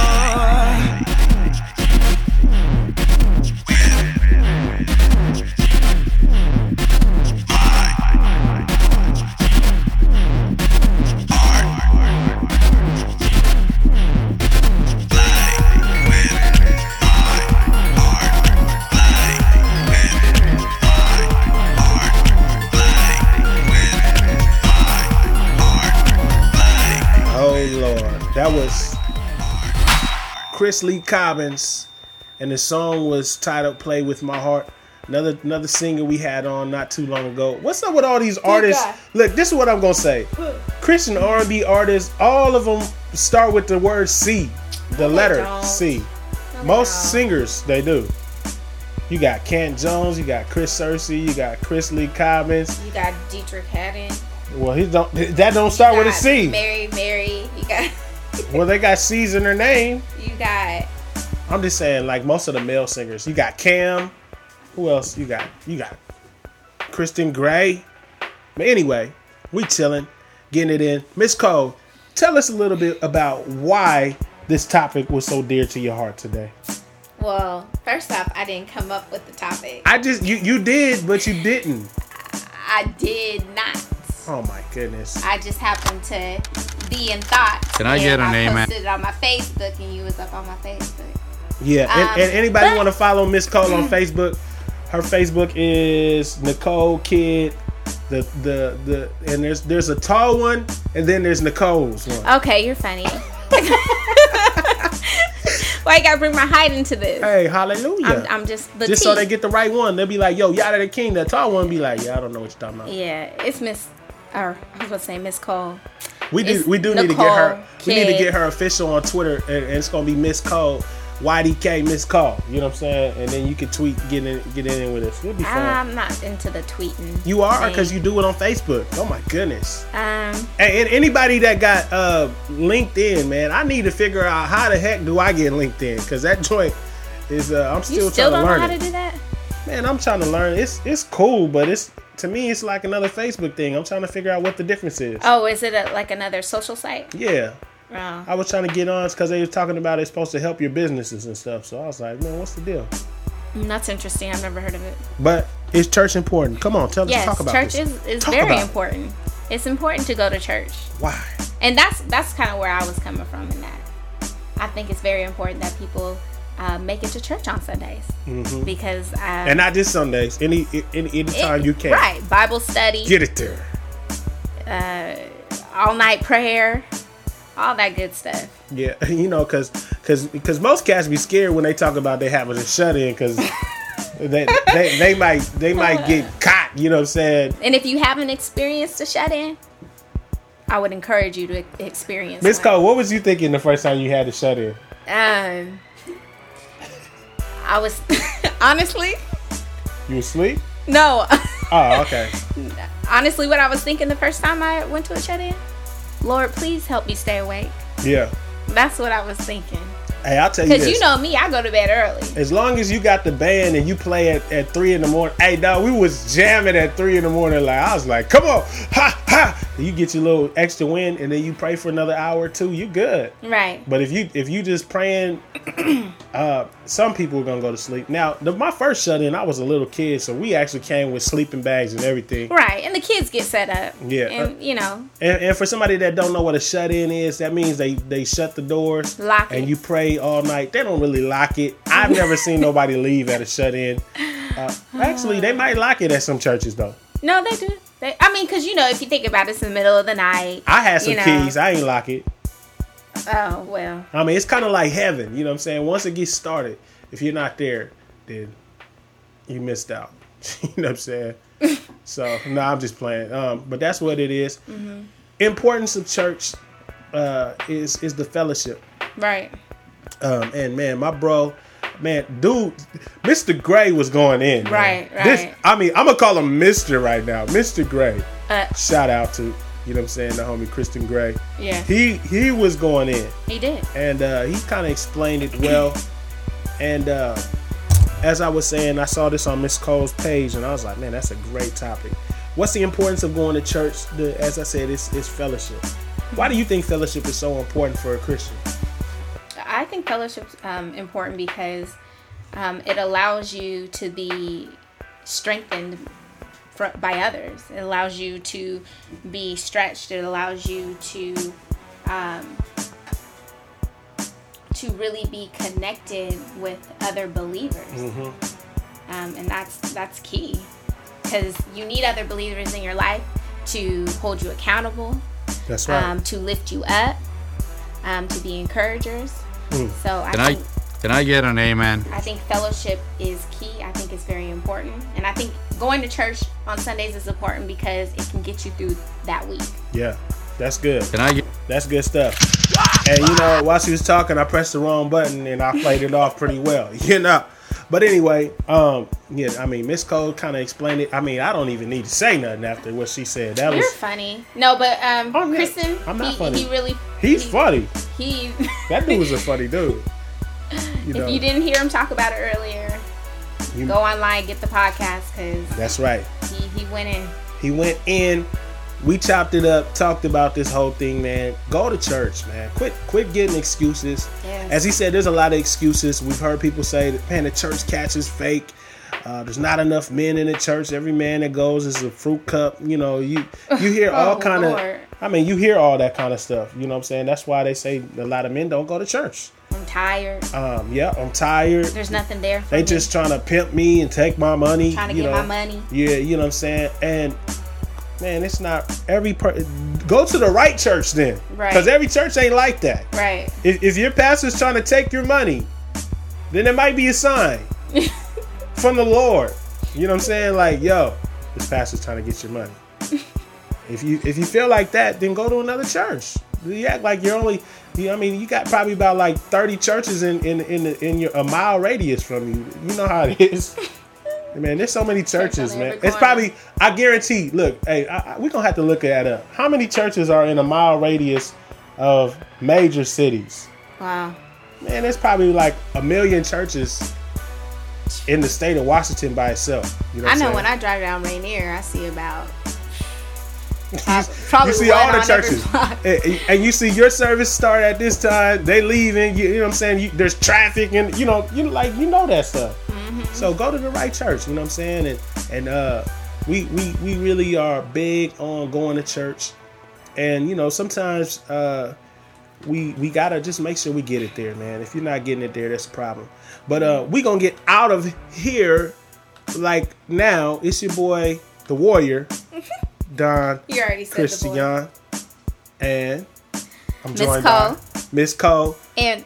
S2: Oh Lord, that was Chris Lee Cobbins, and the song was titled "Play with My Heart." Another singer we had on not too long ago. What's up with all these artists?
S3: guy.
S2: Look, this is what I'm gonna say. Christian R&B artists, all of them start with the word C, the letter
S3: don't.
S2: C.
S3: No,
S2: Most singers, they do. You got Kent Jones, you got Chris Searcy, you got Chris Lee Cobbins.
S3: You got Dietrich Haddon.
S2: Well, that don't start with a C.
S3: Mary. You got.
S2: Well, they got C's in their name.
S3: You got.
S2: I'm just saying, like most of the male singers. You got Cam. Who else you got? You got Kristen Gray. But anyway, we chilling, getting it in. Miss Cole, tell us a little bit about why this topic was so dear to your heart today.
S3: Well, first off, I didn't come up with the topic.
S2: You did, but you didn't.
S3: I did not.
S2: Oh my goodness.
S3: I just happened to be in thoughts.
S1: Can I get her name?
S3: I posted it on my Facebook, and you was up on my Facebook.
S2: Yeah, and anybody want to follow Miss Cole on Facebook? Her Facebook is Nicole Kidd. And there's a tall one, and then there's Nicole's one.
S3: Okay, you're funny. Why you gotta bring my height into this?
S2: Hey, hallelujah.
S3: I'm just
S2: so they get the right one. They'll be like, yo, Yada the King. That tall one be like, yeah, I don't know what you're talking about.
S3: Yeah, it's Miss Cole.
S2: We do need to get her. We need to get her official on Twitter, and it's gonna be Miss Cole, YDK Miss Cole. You know what I'm saying? And then you can tweet, get in with us. It'll be fun.
S3: I'm not into the tweeting.
S2: You are, because you do it on Facebook. Oh my goodness. And anybody that got LinkedIn, man, I need to figure out how the heck do I get LinkedIn, because that joint is I'm still trying to learn. You still don't know how to do that? Man, I'm trying to learn. It's cool, but to me, it's like another Facebook thing. I'm trying to figure out what the difference is.
S3: Oh, is it like another social site?
S2: Yeah.
S3: Oh.
S2: I was trying to get on because they were talking about it's supposed to help your businesses and stuff. So I was like, man, what's the deal?
S3: That's interesting. I've never heard of it.
S2: But is church important? Come on, talk about
S3: church
S2: this.
S3: Church is very important. It's important to go to church.
S2: Why?
S3: And that's kind of where I was coming from in that. I think it's very important that people make it to church on Sundays, because
S2: and not just Sundays, any time you can.
S3: Right, Bible study.
S2: Get it there.
S3: All night prayer, all that good stuff.
S2: Yeah, because most cats be scared when they talk about they having a shut in, because they might get caught. You know what I'm saying?
S3: And if you haven't experienced a shut in, I would encourage you to experience.
S2: Miss Cole, what was you thinking the first time you had a shut in?
S3: I was honestly.
S2: You asleep?
S3: No.
S2: Oh, okay.
S3: Honestly, what I was thinking the first time I went to a shut-in, Lord, please help me stay awake.
S2: Yeah.
S3: That's what I was thinking.
S2: Hey, I'll tell you this.
S3: Because you know me, I go to bed early.
S2: As long as you got the band and you play at 3 in the morning. Hey, dog, we was jamming at 3 in the morning. Like, I was like, come on. Ha, ha. You get your little extra win, and then you pray for another hour or two. You good.
S3: Right.
S2: But if you just praying, some people are going to go to sleep. Now, my first shut-in, I was a little kid, so we actually came with sleeping bags and everything.
S3: Right. And the kids get set up.
S2: Yeah.
S3: And,
S2: And for somebody that don't know what a shut-in is, that means they shut the doors.
S3: Lock it.
S2: And you pray all night. They don't really lock it. I've never seen nobody leave at a shut-in. Actually, they might lock it at some churches, though.
S3: No, they do. Because, if you think about it, it's in the middle of the night.
S2: I had some keys. I ain't lock it.
S3: Oh, well.
S2: It's kind of like heaven. You know what I'm saying? Once it gets started, if you're not there, then you missed out. You know what I'm saying? So, no, I'm just playing. But that's what it is. Mm-hmm. Importance of church is the fellowship.
S3: Right.
S2: And, man, my bro... Man, dude, Mr. Gray was going in.
S3: Right.
S2: I'm going to call him Mr. right now. Mr. Gray. Shout out to, you know what I'm saying, the homie Christian Gray.
S3: Yeah.
S2: He was going in.
S3: He did.
S2: And he kind of explained it well. And as I was saying, I saw this on Miss Cole's page, and I was like, man, that's a great topic. What's the importance of going to church? As I said, it's fellowship. Why do you think fellowship is so important for a Christian?
S3: I think fellowship's important because it allows you to be strengthened by others. It allows you to be stretched. It allows you to really be connected with other believers. Mm-hmm. And that's key, because you need other believers in your life to hold you accountable.
S2: That's right.
S3: To lift you up, to be encouragers. So
S1: Can I get an amen?
S3: I think fellowship is key. I think it's very important. And I think going to church on Sundays is important because it can get you through that week.
S2: Yeah, that's good.
S1: That's
S2: good stuff. And while she was talking, I pressed the wrong button and I played it off pretty well. But anyway, Miss Cole kind of explained it. I don't even need to say nothing after what she said.
S3: You're funny. No, but Kristen,
S2: I'm not funny.
S3: He's
S2: funny. That dude was a funny dude.
S3: If you didn't hear him talk about it earlier, go online, get the podcast, because
S2: that's right.
S3: He went in.
S2: He went in. We chopped it up, talked about this whole thing, man. Go to church, man. Quit getting excuses.
S3: Yes.
S2: As he said, there's a lot of excuses. We've heard people say that, man, the church catch is fake. There's not enough men in the church. Every man that goes is a fruit cup. You hear all kind of. You hear all that kind of stuff. You know what I'm saying? That's why they say a lot of men don't go to church.
S3: I'm tired.
S2: Yeah, I'm tired.
S3: There's nothing there for
S2: They
S3: me.
S2: just trying to pimp me and take my money.
S3: Trying to
S2: you
S3: get
S2: know.
S3: my money.
S2: Yeah, you know what I'm saying? And man, it's not go to the right church then.
S3: Right.
S2: Because every church ain't like that.
S3: Right.
S2: If your pastor's trying to take your money, then it might be a sign from the Lord. You know what I'm saying? Like, yo, this pastor's trying to get your money. If you feel like that, then go to another church. You act like you're only, you got probably about like 30 churches in your a mile radius from you. You know how it is. Man, there's so many churches, man. It's probably, I guarantee, look, hey, we're going to have to look at that up. How many churches are in a mile radius of major cities?
S3: Wow.
S2: Man, there's probably like 1 million churches in the state of Washington by itself. You know what
S3: I know
S2: I'm
S3: when I drive down Rainier, I see about
S2: you see all the churches, and you see your service start at this time. They leave, and you know what I'm saying. There's traffic, and you know that stuff. Mm-hmm. So go to the right church. You know what I'm saying, and we really are big on going to church, and you know sometimes we gotta just make sure we get it there, man. If you're not getting it there, that's a problem. But we gonna get out of here like now. It's your boy, the Warrior. Don,
S3: you already said
S2: Christian,
S3: the boy.
S2: and I'm
S3: Miss
S2: joined
S3: Cole.
S2: by Miss Cole
S3: and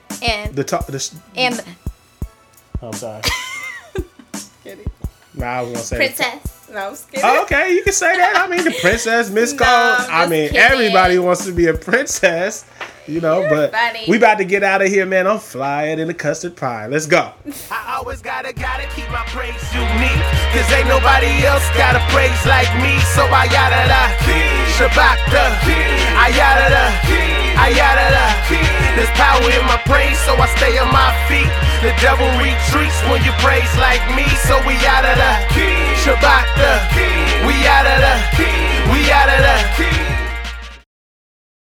S2: I'm sorry.
S3: Kidding.
S2: Nah, I was gonna say
S3: Princess. No, I was kidding.
S2: Oh, okay, you can say that. I mean, the princess, Miss Cole. I mean,
S3: kidding.
S2: everybody wants to be a princess, you know.
S3: You're
S2: but
S3: funny.
S2: we about to get out of here, man. I'm flying in a custard pie. Let's go.
S10: I always gotta keep my praise unique. Cause ain't nobody else got a praise like me. So I yada da, Shabakta, I yada da, I yada da. There's power in my praise, so I stay on my feet. The devil retreats when you praise like me. So we yada da, Shabakta.